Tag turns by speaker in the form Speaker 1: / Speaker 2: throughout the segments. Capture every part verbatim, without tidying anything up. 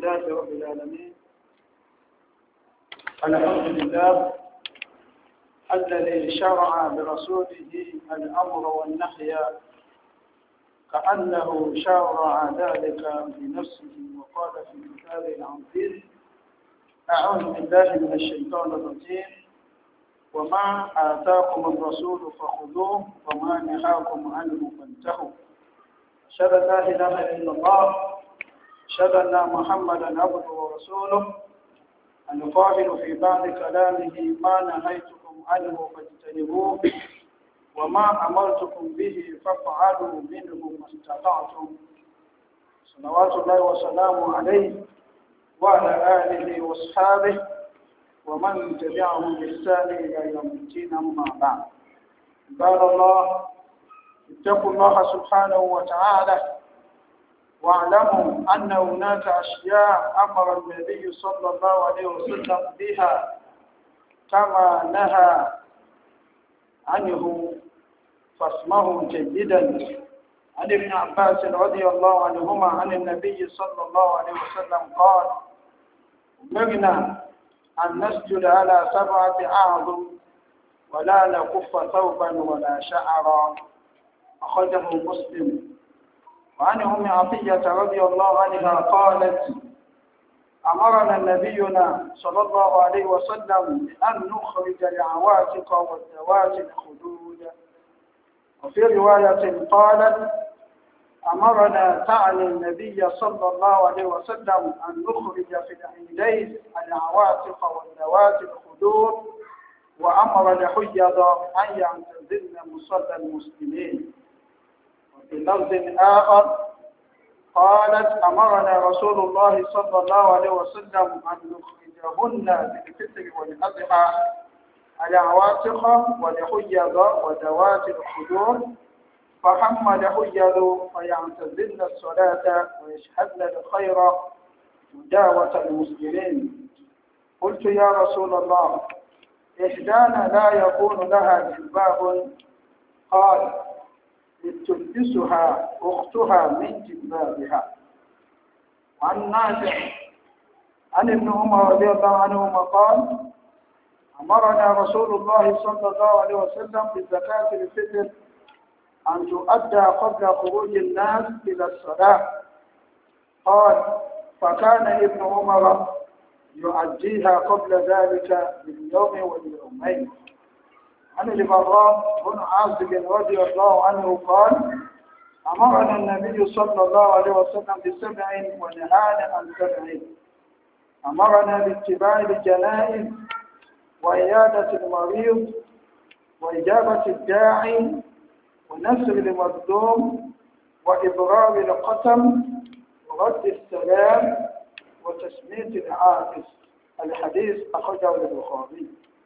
Speaker 1: لله رب العالمين. الحمد لله الذي شرع برسوله الأمر والنهي كأنه شرع ذلك بنفسه وقال في كتابه العزيز: أعوذ بالله من الشيطان الرجيم، وما آتاكم الرسول فخذوه وما نهاكم عنه فانتهوا. أشهد أن لا إله إلا الله، أشهد أن محمدا عبده ورسوله، القائل في بعض كلامه: ما نهيتكم عنه فاجتنبوه وما أمرتكم به فافعلوا منه ما استطعتم. صلوات الله وسلامه عليه وعلى آله وأصحابه ومن تبعهم بإحسان إلى يوم الدين، أما بعد. عباد الله، اتقوا الله سبحانه وتعالى واعلموا أن هناك أشياء أمر النبي صلى الله عليه وسلم بها كما نهى عنه فاسمعوا جيدا. عن ابن عباس رضي الله عنهما عن النبي صلى الله عليه وسلم قال: أمرنا أن نسجد على سبعة أعظم ولا نكف ثوبا ولا شعرا. أخرجه مسلم. وعن أم عطية رضي الله عنها قالت: أمرنا نبينا صلى الله عليه وسلم أن نخرج العواتق والذوات الخدود. وفي رواية قالت: أمرنا تعني النبي صلى الله عليه وسلم أن نخرج في العيدين العواتق والذوات الخدود، وأمر الحيض أن يعتزلن مصلى المسلمين. وفي لفظ آخر قالت: أمرنا رسول الله صلى الله عليه وسلم أن نخرجهن بالفطر والأضحى العواتق والحيض وذوات الخدور، فهم الحيض فيعتزلن الصلاة ويشهدن الخير مداوة المسلمين. قلت: يا رسول الله، إحدانا لا يكون لها جلباب؟ قال: تلبسها أختها من جلبابها. وعن نافع عن ابن عمر رضي الله عنهما قال: أمرنا رسول الله صلى الله عليه وسلم بزكاة الفطر أن تؤدى قبل خروج الناس إلى الصلاة. قال: فكان ابن عمر يؤديها قبل ذلك باليوم واليومين. عن البراء بن عازب رضي الله عنه قال: أمرنا النبي صلى الله عليه وسلم بسبع ونهانا عن سبع. أمرنا باتباع الجنائز وعيادة المريض وإجابة الداعي ونصر المظلوم وإبرار القسم ورد السلام وتسمية العاكس. الحديث أخرجه البخاري.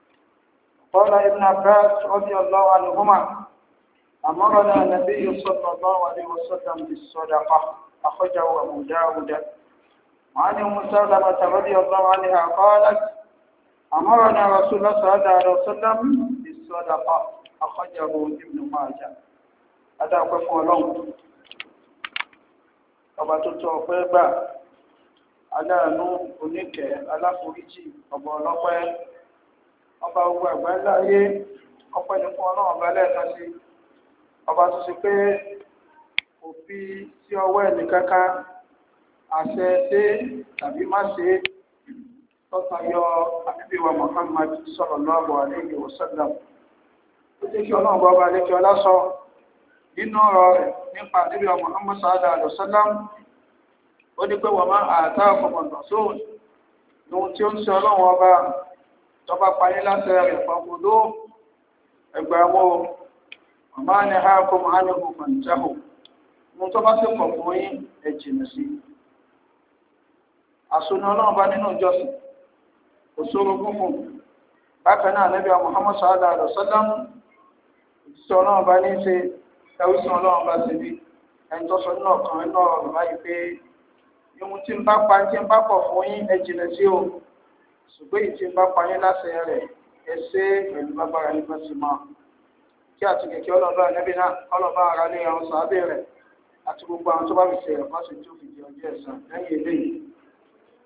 Speaker 1: قال ابن عباس رضي الله عنهما: أمرنا النبي صلى الله عليه وسلم بالصدقة. أخرجه أبو داود. وعن أم سلمة رضي الله عنها قالت: أمرنا رسول الله صلى الله عليه وسلم بالصدقة. أخرجه ابن ماجه. هذا هو قوله. ọba tó tọ́ ọpẹ́ gbà, aláàánú, oníkẹ́, aláforíjì, ọba ọlọ́pẹ́, ọba gbogbo àgbáńlá ayé. Ọpẹ́ ni fún Ọlọ́run ọba lẹ́ẹ̀kan sí, ọba tó ṣe pé kò fi sí ọwọ́ ẹnì kankan àṣẹ ṣe tàbí má ṣe tọ́ta yọ ànábì wa Muhammad sallallahu alaihi wasallam. Ó jẹ́ kí Ọlọ́run ọba lẹ́kẹ́ ọlá sọ nínú ọ̀rọ̀ rẹ̀ nípa ànábì wa Muhammad sallallahu alaihi wasallam. Ó ní pé wọ́n máa àtà ọkọ̀mọ̀tàn sóhùn ní ohun tí ó ń ṣe Ọlọ́run ọba tọba parí láti rẹ̀ fọ́kùdó ẹgbẹ̀wó ọmọ ní hákùn ánìkù fàǹtẹ́hù. Mú tó bá sì pọ̀ fún yín ẹ jìnnà sí. Àsùnà Ọlọ́run bá nínú ìjọsìn kò sóró gúnfún. Bákan náà Ànábì Muhammad sallallahu alaihi wasallam òjíṣẹ́ Ọlọ́run bá ní ṣe ẹrúsìn Ọlọ́run bá ṣe bí ẹni tó sọ nínú ọ̀kan nínú ọ̀rọ̀ báyìí pé ihun tí ń bá pa tí ń bá pọ̀ fún yín ẹ jìnnà sí o, ṣùgbọ́n èyí tí ń bá pa yín láṣẹ rẹ̀ ẹ ṣe pẹ̀lú lágbára nípa sí máa. Kí àti kẹ̀kẹ́ ọlọ́ọ̀bá Ànábì náà ọlọ́ọ̀bá ara lé àwọn sàábẹ̀ rẹ̀ àti gbogbo àwọn tó bá fi ṣe ẹ̀kọ́ sí tó fi di ọjọ́ ẹ̀san lẹ́yìn eléyìí.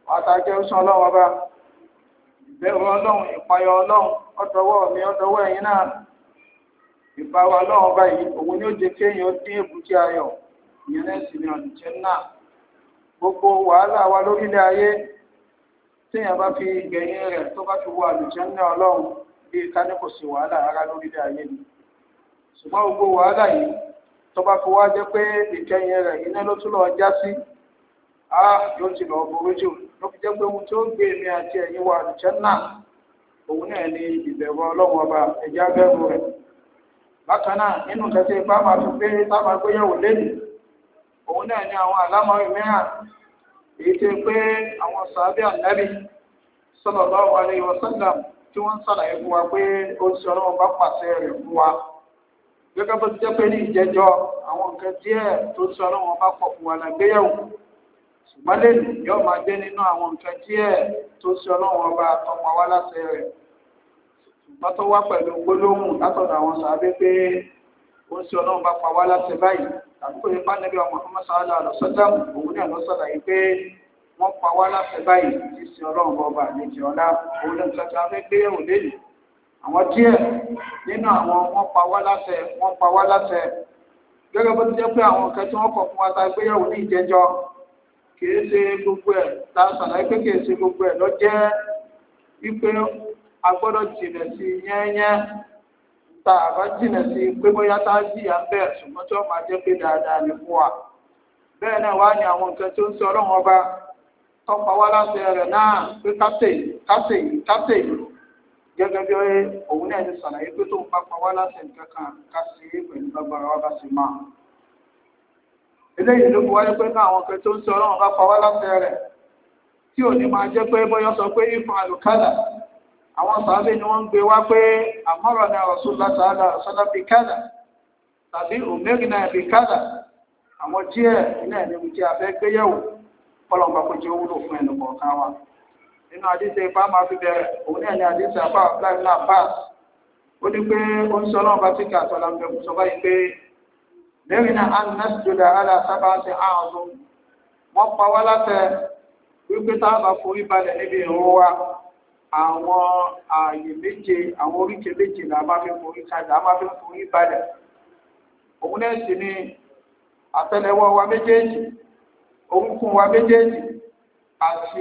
Speaker 1: àtàjẹ́ oṣù ọlọ́run ọba ìbẹ̀rù ọlọ́run ìpayọ̀ ọlọ́run ọdọwọ́ mi ọdọwọ́ ẹ̀yin náà ìbáwọ ọlọ́run ọba yìí òun ni ó jẹ́ kéèyàn dín èbúté ayọ̀ ìyẹn náà sì ni ọ̀dùnjẹ́ náà gbogbo wàhálà wa lórílẹ̀ ayé téèyàn bá fi gbẹ̀yìn rẹ̀ tó bá fi wọ àlùjẹ́ náà ọlọ́run bí ká ní kò sí wàhálà rárá lórílẹ̀ ayé ni ṣùgbọ́n gbogbo wàhálà yìí tó bá fi wá jẹ́ pé ìkẹyìn rẹ̀ iná ló tún lọ já sí á yóò ti lọ borí jù ló fi jẹ́ pé ohun tí ó gbé mi àti ẹ̀yin wọ àlùjẹ́ náà òun náà ni ìbẹ̀rù ọlọ́run ọba ẹ̀jẹ̀ abẹ́rù rẹ̀ bákan náà nínú kẹsẹ̀ ipá máa fi gbé táwọn agbéyẹ̀wò lẹ́nu òun náà ni àwọn àlámọ̀rí mìíràn èyí tó pé àwọn sàábì ànábì sallallahu alaihi wasallam tí wọ́n ń sàlàyé fún wa pé ó ti ọlọ́run bá pàṣẹ rẹ̀ fún wa gẹ́gẹ́ bó ti jẹ́ pé ní ìjẹ́jọ́ àwọn nǹkan díẹ̀ tó ti ọlọ́run bá pọ̀ fún wa lágbéyẹ̀wò ṣùgbọ́n lẹ́nu yóò máa jẹ́ nínú àwọn nǹkan díẹ̀ tó ti ọlọ́run ọba tọpa wá láṣẹ rẹ̀ ṣùgbọ́n tó wá pẹ̀lú gbólóhùn látọ̀dọ̀ àwọn sàábì pé ó ti ọlọ́run bá pa wá láṣẹ báyìí tàbí kò yẹ bá nẹ́bí ọmọ Muhammad sallallahu alaihi wasallam òun náà lọ sọ̀rọ̀ pé wọ́n pa wá láṣẹ báyìí tí sin ọlọ́run bọ́ba àlejò ọlá òun náà tuntun afẹ́ gbé yẹ̀wò lẹ́nu àwọn díẹ̀ nínú àwọn wọ́n pa wá láṣẹ wọ́n pa wá láṣẹ gẹ́gẹ́ bó ti jẹ́ pé àwọn nǹkan tí wọ́n kọ̀ fún wa ta gbé yẹ̀wò ní ìjẹ́jọ́ kìí ṣe gbogbo ẹ̀ ta sàlàyé pé kìí ṣe gbogbo ẹ̀ lọ jẹ́ wípé a gbọ́dọ̀ jìnà sí yẹ́nyẹ́ tá a bá jìnà sí pé bóyá tá a jìyà ń bẹ̀ ṣùgbọ́n tí wọ́n máa jẹ́ pé dáadáa ní fún wa bẹ́ẹ̀ náà wá ní àwọn nǹkan tó ń sọ ọlọ́run ọba tọ́pa wá láti rẹ̀ náà pé kásẹ̀ kásẹ̀ kásẹ̀ gẹ́gẹ́ bí òun náà ti sàlàyé pé tó ń bá pa wá láti nǹkan kan kásẹ̀ pẹ̀lú gbàgbára wa bá sì máa eléyìí ló fi wáyé pé náà àwọn nǹkan tó ń sọ ọlọ́run bá pa wá láti rẹ̀ tí ò ní máa jẹ́ pé bóyá sọ pé ìfún àlùkádà àwọn sàábé ni wọ́n ń gbé wá pé àmọ́rọ̀ ní Rasulullah sallallahu alaihi wasallam bí kádà tàbí òmìnira bí kádà àwọn díẹ̀ iná ẹni tí a fẹ́ gbéyẹ̀wò fọlọ́npá kó jẹ́ wúlò fún ẹnu kọ̀ọ̀kan wa nínú àdíṣe ipá máa fi bẹ̀rẹ̀ òun ní ẹni àdíṣe apá láì náà bá ó ní pé ó ń sọ ọlọ́run bá tí kà tọ́lá ń bẹ kó sọ báyìí pé lẹ́yìn náà á nà sí jọdá àlà sábà ti àrùn wọ́n pa wá látẹ wípé tá a bá forí balẹ̀ níbi ìrún wa àwọn ààyè méje àwọn oríkè méje là máa fi forí kalẹ̀ à máa fi forí balẹ̀ òun náà sì ni àtẹ́lẹwọ́ wa méjèèjì orúnkún wa méjèèjì àti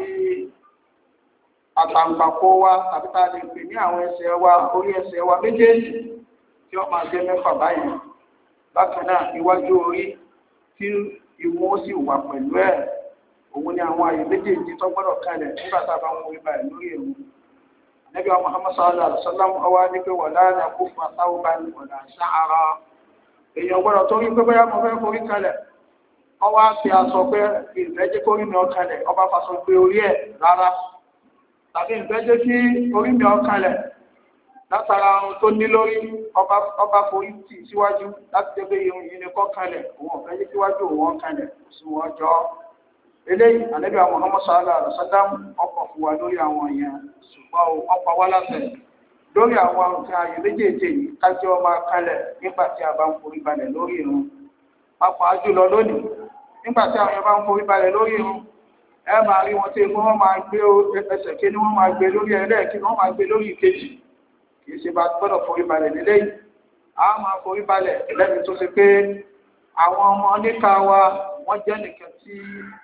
Speaker 1: àtàǹpàkò wa tàbí tá a lè pè ní àwọn ẹsẹ̀ wa orí ẹsẹ̀ wa méjèèjì tí wọ́n máa jẹ́ mẹ́fà báyìí bákan náà iwájú orí tí ìwọ̀n sì wà pẹ̀lú ẹ̀ òun ni àwọn ààyè méjèèjì tó gbọ́dọ̀ kalẹ̀ nígbà tá a bá ń forí balẹ̀ lórí èrò Nabi Muhammad sallallahu alaihi wasallam ọwá ní pé wọ̀lá náà kó fún àtàwọn bá ní wọ̀lá ṣáàrà èèyàn gbọ́dọ̀ tó rí pé bóyá mo fẹ́ forí kalẹ̀ ọwá fi aṣọ pé ìfẹ́jẹ́ kó rí mi ọkalẹ̀ ọba faṣọ gbé orí ẹ̀ rárá tàbí ìfẹ́jẹ́ kí orí mi ọkalẹ̀ látara ohun tó ní lórí ọba forí tì síwájú láti jẹ́ pé irun yìí ni kọ́ kalẹ̀ òun ọ̀fẹ́jẹ́ síwájú òun ọkalẹ̀ sí wọn jọ eléyìí ànábì Muhammad sallallahu alaihi wasallam ọkọ̀ fún wa lórí àwọn èèyàn ṣùgbọ́n ọ̀pá wá láṣẹ lórí àwọn nǹkan ayé méjèèjì yìí kájọ́ ọmọ kalẹ̀ nígbà tí a bá ń forí balẹ̀ lórí irun pàápàá jùlọ lónìí nígbà tí àwọn èèyàn bá ń forí balẹ̀ lórí irun ẹ máa rí wọn tí wọ́n máa gbé ẹsẹ̀ kíní wọ́n máa gbé lórí ẹlẹ́ẹ̀kí wọ́n máa gbé lórí ìkejì kì í ṣe bá gbọ́dọ̀ forí balẹ̀ lélẹ́yìí a máa forí balẹ̀ lẹ́ni tó ṣe pé àwọn ọmọ níka wa wọ́n jẹ́ nìkan tí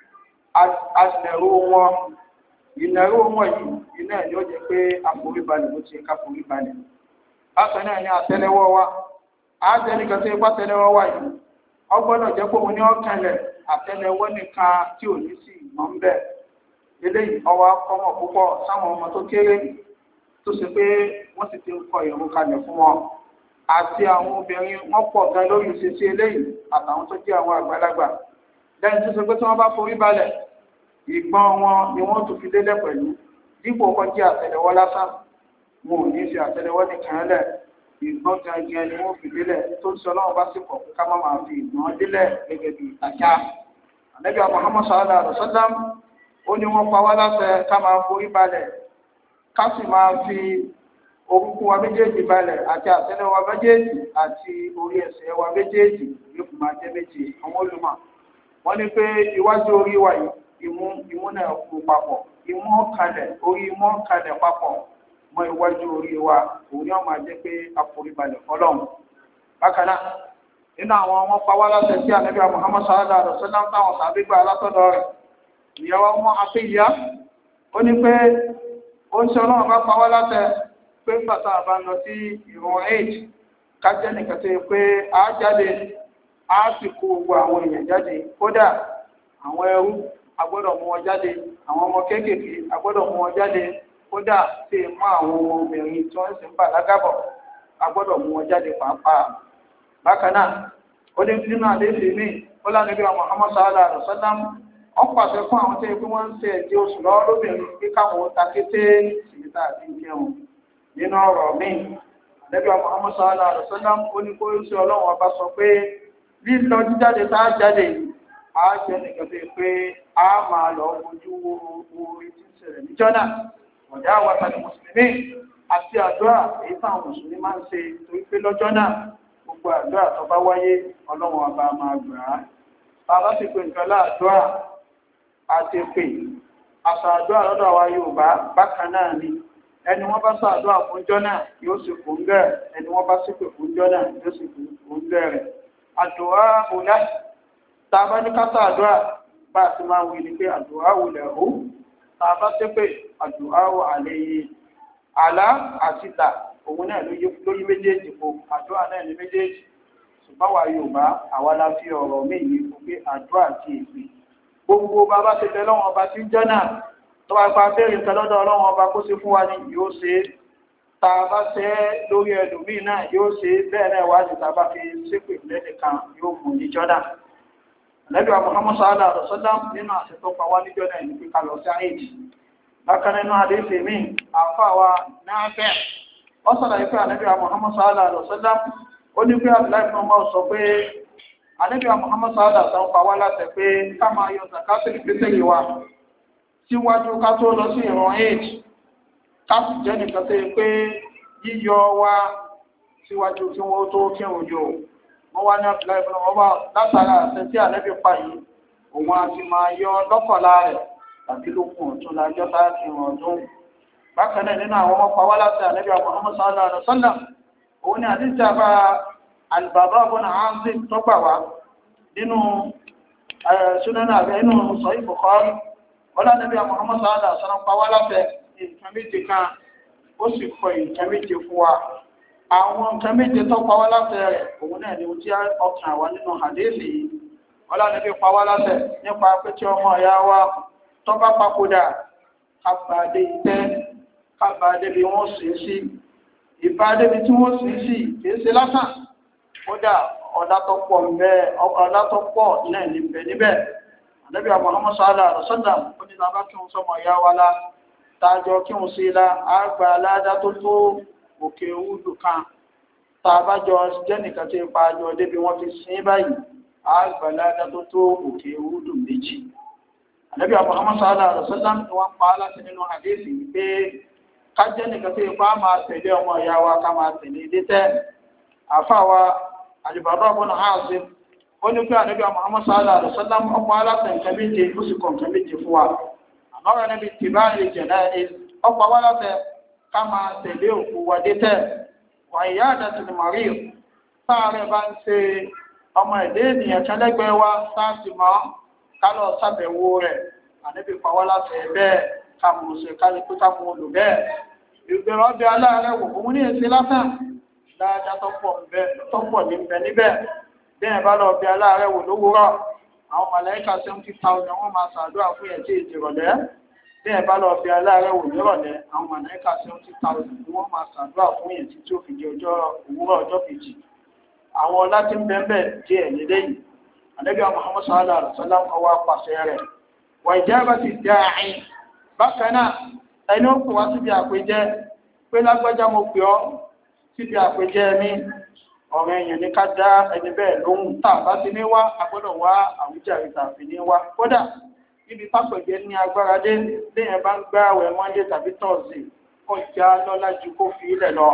Speaker 1: àṣẹ̀rú wọn ìnàrú wọn yìí iná ẹ̀ yóò jẹ́ pé àforíbalẹ̀ ló ti ká foríbalẹ̀ bákan náà ní àtẹ́lẹwọ́ wa àjẹ́ nìkan tí ipá tẹ́lẹwọ́ wa yìí ọgbọ́dọ̀ jẹ́ pé òun ní ọ̀kẹ́lẹ̀ àtẹ́lẹwọ́ nìkan tí ò ní sí ìmọ̀ ń bẹ̀ eléyìí ọwọ́ akọ́mọ̀ púpọ̀ sáwọn ọmọ tó kéré tó ṣe pé wọ́n sì ti ń kọ ìrun kalẹ̀ fún wọn àti àwọn obìnrin wọ́n pọ̀ gan lórí ìṣesí eléyìí àtàwọn tó jẹ́ àwọn àgbàlagbà lẹ́yìn tó ṣe pé tí wọ́n bá forí balẹ̀ ìgbọ́n wọn ni wọ́n tún fi lélẹ̀ pẹ̀lú dípò kọjá àtẹ́lẹwọ́ lásán wọn ò ní fi àtẹ́lẹwọ́ nìkan lẹ̀ ìgbọ́n gangan ni wọ́n fi lélẹ̀ tó ń sọ lọ́wọ́ bá sì pọ̀ pé ká má máa fi ìgbọ́n lélẹ̀ gẹ́gẹ́ bí ìtajà Ànábì Muhammad sallallahu alaihi wasallam ó ní wọ́n pa wá láṣẹ ká máa forí balẹ̀ ká sì máa fi orúnkún wa méjèèjì balẹ̀ àti àtẹ́lẹwọ́ wa méjèèjì àti orí ẹsẹ̀ wa méjèèjì yóò fi máa jẹ́ méjì àwọn olùmọ̀ wọ́n ní pé iwájú orí wa yìí ìmú ìmú náà kú papọ̀ imú kalẹ̀ orí imú kalẹ̀ papọ̀ mọ́ iwájú orí wa òun ni wọ́n máa jẹ́ pé àforíbalẹ̀ fọlọ́run. bákan náà nínú àwọn ọmọ pawá láti ẹ̀sí ànábì Muhammad sallallahu alaihi wasallam táwọn sàbí gbà látọ̀dọ̀ rẹ̀ ìyàwó ọmọ àfihàn ó ní pé ó ń ṣe ọlọ́run bá pawá láti pé pàtàkì àbá lọ sí ìrun eid kájẹ́ nìkan tó yẹ pé a jáde a sì kó gbogbo àwọn èèyàn jáde kódà àwọn ẹrú agbọ́dọ̀ mú wọn jáde àwọn ọmọ kéékèèké agbọ́dọ̀ mú wọn jáde kódà tí ì mú àwọn ọmọ obìnrin tí wọ́n sì ń bàlágà bọ̀ agbọ́dọ̀ mú wọn jáde pàápàá. bákan náà ó ní nínú àdéhùn mi ó lánàá bí Muhammad sallallahu alaihi wasallam wọ́n pàṣẹ fún àwọn tó yẹ pé wọ́n ń ṣe ẹ̀jẹ̀ oṣù lọ́wọ́ lóbìnrin pé káwọn ta kété síta àti ìjẹun nínú ọ̀rọ̀ mi ànábì Muhammad sallallahu alaihi wasallam ó ní kó ṣe ọlọ́run ọba sọ pé lílọ jíjáde tá a jáde a jẹ́ nìkan tó yẹ pé a máa lọ fojú wo orí tí ń ṣẹlẹ̀ níjọ́ náà ọ̀dà àwọn àtàlẹ̀ mùsùlùmí àti àdúrà èyí táwọn mùsùlùmí máa ń ṣe torí pé lọ́jọ́ náà gbogbo àdúrà tó bá wáyé ọlọ́run ọba máa gbà á bàbá sì pé nǹkan láàdúrà àti pé àṣà àdúrà lọ́dọ̀ àwa Yorùbá bákan náà ni ẹni wọ́n bá ṣàdúrà fúnjọ́ náà yóò sì fún gẹ́ ẹni wọ́n bá ṣépè fúnjọ́ náà yóò sì fún gẹ́ rẹ̀ àdúrà òlá tá a bá ní ká ṣàdúrà bá a ti máa wí ni pé àdúrà òlẹ̀ hó tá a bá ṣépè àdúrà ò àlẹ́ yìí àlá àti tà òun náà ló yí méjèèjì po àdúrà náà ní méjèèjì ṣùgbọ́n wa Yorùbá àwa la fi ọ̀rọ̀ méjì fún pé àdúrà àti èpè gbogbo bàbá ṣe tẹ lọ́wọ́n ọba tí ń jẹ́ náà tó bá pa béèrè nǹkan lọ́dọ̀ ọlọ́wọ́n ọba kó sí fún wa ní yóò ṣe é tá a bá ṣe é lórí ẹlòmíì náà yóò ṣe é bẹ́ẹ̀ náà wá ní tá a bá fi ṣépè lẹ́nìkan yóò mú níjọ́ náà. Ànábì Muhammad sallallahu alaihi wasallam nínú àṣẹ tó pa wá níjọ́ náà ní pípa lọ sí àìdì. bákan nínú àdéhùn mi àfa wa náà fẹ́ ọ sọ̀rọ̀ yìí pé Ànábì Muhammad sallallahu alaihi wasallam ó ní pé Abdullahi ibn Umar sọ pé Ànábì Muhammad sallallahu alaihi wasallam pa wá láti pé ká máa yọ zakatul fitr wa síwájú ká tó lọ sí ìran eight ká sì jẹ́ nìkan tó yẹ pé yíyọ wa síwájú kí wọ́n tó kírun jò wọ́n wá ní Abdullahi ibn Umar látara àṣẹ tí Ànábì pa yìí òun á ti máa yọ lọ́kọ̀ọ́lá rẹ̀ tàbí lókun ọ̀tún lájọ́ bá kírun ọdún. bákan náà nínú àwọn ọmọ pa wá láti Ànábì Muhammad sallallahu alaihi wasallam òun ni àdíjà bá Al-Bara ibn Azib tó gbà wá nínú Sunan àbẹ́ inú Sahih Bukhari ọlá Ànábì Muhammad sallallahu alaihi wasallam pa wá láfẹ́ nǹkan méje kan ó sì kọ nǹkan méje fún wa àwọn nǹkan méje tó pa wá láfẹ́ rẹ̀ òun náà ni ó jẹ́ ọkàn wa nínú hadithi yìí ọlá Ànábì pa wá láfẹ́ nípa pé tí ọmọ ìyá wa tó bá papòdà kábàdé ìtẹ́ kábàdé bí wọ́n sì ń sí ìbádé bí tí wọ́n sì ń sí kìí ṣe lásán kódà ọ̀dà tó pọ̀ níbẹ̀ ọ̀dà tó pọ̀ náà níbẹ̀ níbẹ̀ Ànábì Muhammad sallallahu alaihi wasallam ó ní lábá kí wọ́n sọmọ ìyá wa la tájọ kí wọ́n sí la àgbà aládá tó tó òkè wúdù kan tá a bá jọ jẹ́ nìkan tí ipa àjọ débi wọ́n fi sin báyìí àgbà aládá tó tó òkè wúdù méjì. Ànábì Muhammad sallallahu alaihi wasallam ni wọ́n pa á láti nínú àdéhìí pé ká jẹ́ nìkan tí ipa máa tẹ̀lé ọmọ ìyá wa ká máa tẹ̀lé ilé tẹ́ àfáwa Al-Bara ibn Azib ó ní pé Ànábì Muhammad sallallahu alaihi wasallam ọkọ̀ aláṣẹ nǹkan méje ó sì kọ̀ nǹkan méje fún wa àmọ́ra níbi tìbá lè jẹ̀dá ẹ̀ ọkọ̀ aláṣẹ ká máa tẹ̀lé òkú wa dé tẹ́ wà ìyá àdàtì ní màrí sáàrẹ̀ bá ń ṣe ọmọ ẹ̀dẹ́ ènìyàn kẹlẹ́gbẹ́ wa sáàtì mọ́ ká lọ ṣàbẹ̀wò rẹ̀ Ànábì pa wá láṣẹ bẹ́ẹ̀ ká mú ṣe ká lè pé ká mú lò bẹ́ẹ̀ ìgbèrò ọbẹ̀ aláàrẹ̀ wò òun ní èsì lásán dáadáa tọ́pọ̀ níbẹ̀ níbẹ̀ bẹ́ẹ̀ bá lọ bí aláàrẹ̀ wò lówùúrọ̀ àwọn màláíkà seventy thousand wọ́n máa ṣàdúrà fún ẹ̀ tí èdè rọ̀lẹ́ bẹ́ẹ̀ bá lọ bí aláàrẹ̀ wò nírọ̀lẹ́ àwọn màláíkà seventy thousand wọ́n máa ṣàdúrà fún ẹ̀ tí tí ó fi di ọjọ́ òwúrọ̀ ọjọ́ kejì àwọn ọlá tí ń bẹ́ẹ̀ díẹ̀ lélẹ́yìn Ànábì Muhammad sallallahu alaihi wasallam ọwọ́ apàṣẹ rẹ̀ wà ìjábá ti dáàín bákan náà ẹni ó pè wá síbi àpèjẹ pé lágbájá mo pè ọ́ síbi àpèjẹ mi ọ̀rọ̀ èèyàn ní ká dá ẹni bẹ́ẹ̀ lóhùn tá a bá ti ní wá agbọ́dọ̀ wá àwùjáre tàbí ní wá kódà níbi pápẹ̀jẹ́ ní agbára dé léèyàn bá ń gbá àwẹ̀ mọ́ndé tàbí tọ́ọ̀sì kọjá lọ́lá ju kó fi ilẹ̀ lọ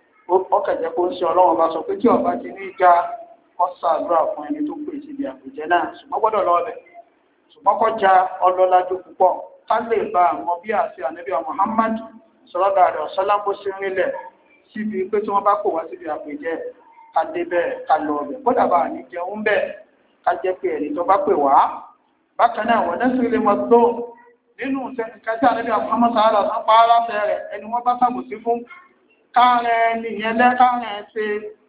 Speaker 1: ọkẹ̀jẹ́ kó ń ṣe ọlọ́run bá sọ pé tí ọba ti ní ìjà ọ̀sàdúrà fún ẹni tó pè síbi àpèjẹ náà ṣùgbọ́n gbọ́dọ̀ lọ ọbẹ̀ ṣùgbọ́n kọjá ọlọ́lá ju púpọ̀ ká lè bá àwọn bí àti ànábì Muhammad sallallahu alaihi wasallam bó ṣe rinlẹ̀ síbi pé tí wọ́n bá kó wá síbi àpèjẹ ká dé bẹ́ẹ̀ ká lọ ọbẹ̀ kódà bá ní jẹun bẹ́ẹ̀ ká jẹ́ pé ẹ̀rí tó bá pè wá. bákan náà wọ́n dẹ́sí ilé wọn tó nínú ìkẹtí ànábì Muhammad sallallahu alaihi wasallam pa á láṣẹ rẹ̀ ẹni wọ́n bá ṣàbòsí fún káàrẹ̀ nìyẹn lẹ́ káàrẹ̀ ṣe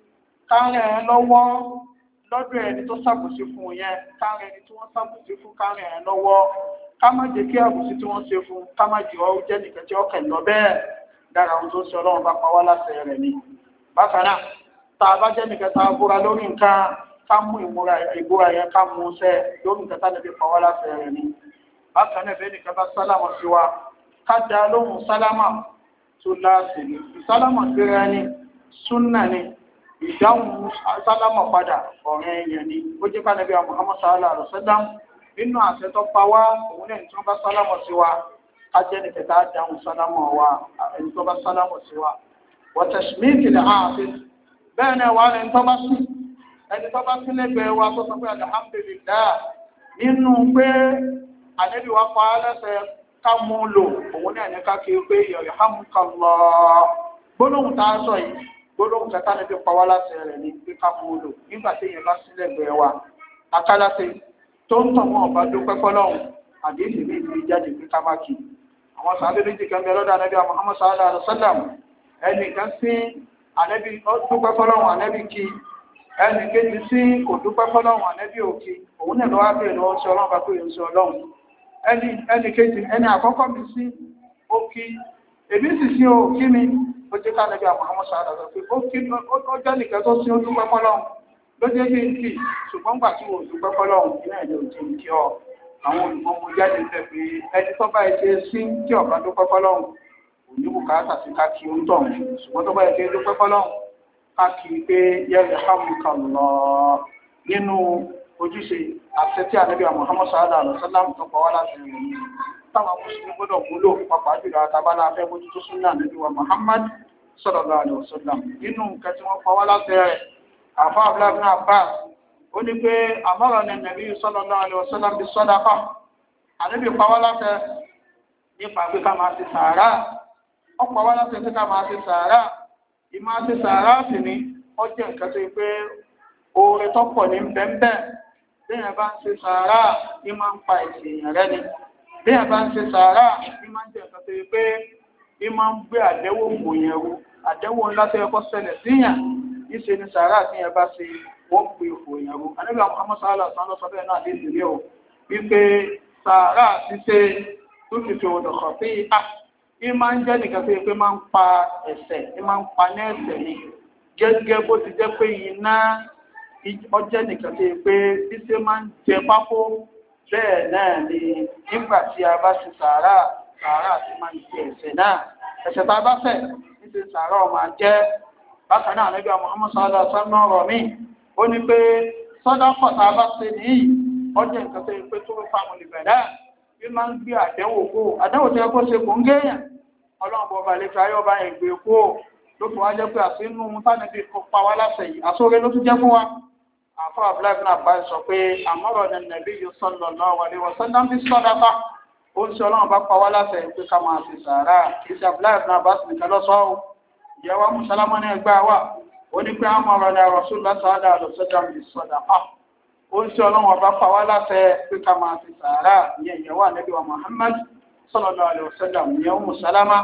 Speaker 1: káàrẹ̀ lọ́wọ́ lọ́dọ̀ ẹni tó ṣàbòsí fún yẹn káàrẹ̀ ẹni tí wọ́n ṣàbòsí fún káàrẹ̀ lọ́wọ́ ká má jẹ́ kí àbòsí tí wọ́n ṣe fún ká má jẹ́ ọ́ jẹ́ nìkan tí ọkẹ̀ lọ bẹ́ẹ̀ dára ohun tó ń ṣe ọlọ́run bá pa wá láṣẹ rẹ̀ ni. bákan náà tá a bá jẹ́ nìkan tá a búra lórí nǹkan ká mú ìmúra ìbúra yẹn ká mú ṣẹ lórí nǹkan tá a lè fi pa wá láṣẹ rẹ̀ ni. bákan náà bẹ́ẹ̀ nìkan bá sálámà sí wa ká dá lóhùn sálámà tó láàṣì ní ìsálámà síra ní súnà ní ìdáhùn sálámà padà ọ̀rẹ́ èèyàn ni ó jẹ́ ká nàbí Muhammad sallallahu alaihi wasallam nínú àṣẹ tó pa wá òun náà tí wọ́n bá sálámà sí wa ká jẹ́ ní kẹta dáhùn sálámà wa ẹni tó bá sálámà sí wa wọ́tẹ̀ṣmíìtì lè hàn bẹ́ẹ̀ náà wà ní tó bá sí ẹni tó bá sí lẹ́gbẹ̀ẹ́ wa tó sọ pé alhamdulillah nínú pé ànábì wa pa á lẹ́sẹ̀ ká mú lò òun ní àyíká kí o pé yarhamukallah gbólóhùn tá a sọ yìí gbólóhùn kẹta níbi pàwọ́ láti rẹ̀ ní pé ká mú lò nígbà tí èèyàn bá sílẹ̀ gbẹ̀ẹ́ wa akálàṣe tó ń tàn wọn ọba dúpẹ́ fọlọ́hùn àdéhùn ní ìlú jáde pé ká má kí àwọn sàbẹ̀ méjì kan bẹ lọ́dọ̀ ànábì Muhammad sallallahu alaihi wasallam ẹnì kan sí ànábì dúpẹ́ fọlọ́hùn ànábì kí ẹnì kejì sí kò dúpẹ́ fọlọ́hùn ànábì òkì òun náà lọ́wọ́ bẹ̀rẹ̀ lọ́wọ́ sí ọlọ́run bá pé òun sí ọlọ́run ẹni ẹni kejì ẹni àkọ́kọ́ mi sí òkì èmi sì sí òkì mi ó jẹ́ ká nàbí àwọn ọmọ sáà lọ pé òkì ó jẹ́ nìkan tó sí ojú pẹ́pọ́ lọ́hùn ló jẹ́ kí n kì ṣùgbọ́n gbà tí ojú pẹ́pọ́ lọ́hùn ní ẹ̀jẹ̀ òjì ń kí ọ àwọn olùmọ̀ mo jáde bẹ̀ pé ẹni tó bá ṣe sí kí ọ̀gá tó pẹ́pọ́ lọ́hùn òní bùkátà sí ká kí ń tọ̀ ṣùgbọ́n tó bá ṣe tó pẹ́pọ́ lọ́hùn ká kí pé yarhamukallah nínú ojúṣe àṣẹ tí ànábì Muhammad sallallahu alaihi wasallam tó pa wá láti rìn ní táwọn mùsùlùmí gbọ́dọ̀ múlò pàápàá jùlọ àtàbálà afẹ́ mójútó súnà ànábì wa Muhammad sallallahu alaihi wasallam nínú nǹkan tí wọ́n pa wá láti rẹ̀ àfa Abdullah ibn Abbas ó ní pé àmọ́ràn ní nàbí sallallahu alaihi wasallam bí sadaqa ànábì pa wá láti nípa pé ká máa ti sàárà ó pa wá láti pé ká máa ti sàárà ìmọ̀ àti sàárà sì ni ó jẹ́ nǹkan tó yẹ pé oore tó pọ̀ ní bẹ́ẹ̀ bẹ́ẹ̀ bá ń ṣe sàárà ní máa ń pa ìṣèyàn rẹ ni bẹ́ẹ̀ bá ń ṣe sàárà ní máa ń jẹ́ ìkan tó yẹ pé ní máa ń gbé àdẹ́wò fòyìn ẹ̀rù àdẹ́wò ńlá tó yẹ kó ṣẹlẹ̀ síyàn níṣe ni sàárà tí yẹn bá ṣe wọ́n gbé fòyìn ẹ̀rù anábìá Muhammad sallallahu alaihi wasallam sọ bẹ́ẹ̀ náà lè dìde o wípé sàárà ṣíṣe tó fi fi òdò kàn pé a ní máa ń jẹ́ nìkan tó yẹ pé máa ń pa ẹ̀ṣẹ̀ ní máa ń pa ní ẹ̀ṣẹ̀ ni gẹ́gẹ́ bó ti jẹ́ pé iná ọjẹ́ nìkan tó yẹ pé ṣíṣe máa ń jẹ pákó bẹ́ẹ̀ náà ni nígbà tí a bá ṣe sàárà sàárà ti máa ń jẹ ẹ̀ṣẹ̀ náà ẹ̀ṣẹ̀ tá a bá fẹ̀ níṣẹ́ sàárà ọ̀ máa jẹ́ bákan náà níbi Muhammad sallallahu alaihi wasallam ọ̀rọ̀ mi ó ní pé sọ́dákọ̀ tá a bá ṣe nìyí ọjẹ́ nǹkan tó yẹ pé tó ń fa àwọn olùbẹ̀dá bí máa ń gbé àdẹ́wò kó àdẹ́wò tó yẹ kó ṣe kò ń géèyàn ọlọ́run bọ̀ balẹ̀ tí ayọ́ bá yẹn gbé kó ló fi wá jẹ́ pé àṣínú tánibí kó pa wá láṣẹ yìí àsóre ló tún jẹ́ fún wa àfọ Abdullahi ibn Abbas sọ pé àmọ́rọ̀ ní nàbí yìí sallallahu alaihi wasallam bí sọ́dáfà ó ń ṣe ọlọ́run bá pa wá láṣẹ pé ká máa fi sàárà kì í ṣe Abdullahi ibn Abbas nìkan lọ́sọ́ ọ́ ìyàwó mùsàlámà ní ẹgbẹ́ wa ó ní pé àmọ́rọ̀ ní Rasulullah sallallahu alaihi wasallam bí sọ́dáfà ó ń ṣe ọlọ́run bá pa wá láṣẹ pé ká máa fi sàárà ìyẹn ìyàwó ànábì wa Muhammad sallallahu alaihi wasallam ìyàwó mùsàlámà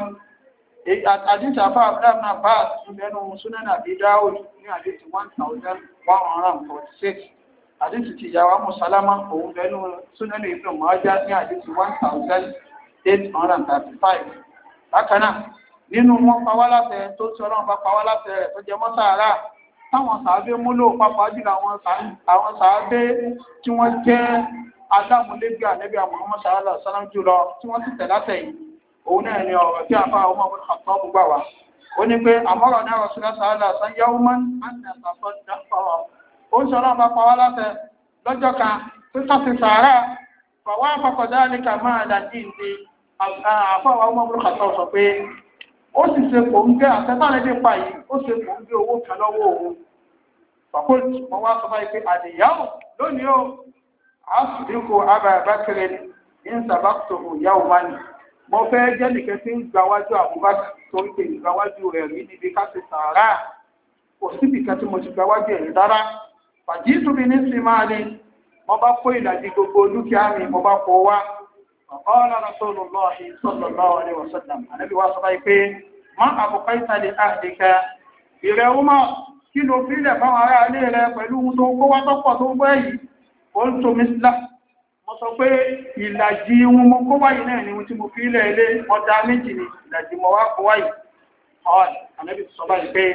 Speaker 1: àdìsí àfọ Abdullahi ibn Abbas ìbẹ̀nu Sunan Abi Dawud ní àdìsí one thousand one hundred and forty six àdìsí ti ìyàwó mùsàlámà òun bẹ̀nu Sunan Ibn Majah ní àdìsí one thousand eight hundred and thirty five bákan náà nínú wọn pawá láṣẹ tó tí ọlọ́run bá pawá láṣẹ rẹ̀ tó jẹ mọ́ sàárà táwọn sàábé múlò pápá jùlọ àwọn sàábé tí wọ́n jẹ́ adámúlégbé ànábì Muhammad sallallahu alaihi wasallam jùlọ tí wọ́n sì tẹ̀ látẹ̀yìn òun náà ni ọ̀rọ̀ tí a fa ọmọ ọmọ àtọ́ gbà wá ó ní pé àmọ́rọ̀ náà Rasulullah sallallahu alaihi wasallam yẹ́wó máa ń àtàkọ́ dáfọ́rọ̀ ó ń sọ̀rọ̀ bá pawá láṣẹ lọ́jọ́ kan tó tàbí sàárà fọwọ́ àpapọ̀dá àríkà máa dàjí ìdí àfọwọ́ ọmọ ọmọ àtọ́ sọ pé ó sì ṣe kò ń gé àtẹ́tàlẹ́dé pa yìí ó ṣe kò ń gé owó kan lọ́wọ́ òun fàkóòtù wọn wá sọ báyìí pé àdìyàwó lónìí ó àásùdínkù Abubakar ń sàbákùtò ìyáwó wá ní mo fẹ́ jẹ́ nìkan tí ń gbáwájú Abubakar torí pé ìgbáwájú rẹ̀ rí níbi ká ti sàárà kò síbi kan tí mo ti gbáwájú ẹ̀rí rárá fàjí túnbi ní sí máa ní mo bá kó ìlàjì gbogbo dúkìá mi mo bá kó wá ọ̀pọ̀lọpọ̀ Rasulullahi sallallahu alaihi wasallam ànábì wá sọ báyìí pé má àbùkọ́ ìtàlẹ̀ àdìkà ìrẹ̀ ọmọ kí ló fílẹ̀ fáwọn ará ilé rẹ pẹ̀lú ohun tó kó wá tọ́pọ̀ tó gbọ́ yìí ó ń tó mísílá mo sọ pé ìlàjì ohun mo kó wáyìí náà ni ohun tí mo fílẹ̀ ilé ọjà méjì ni ìlàjì mo wá kó wáyìí ọ̀hún ànábì sọ báyìí pé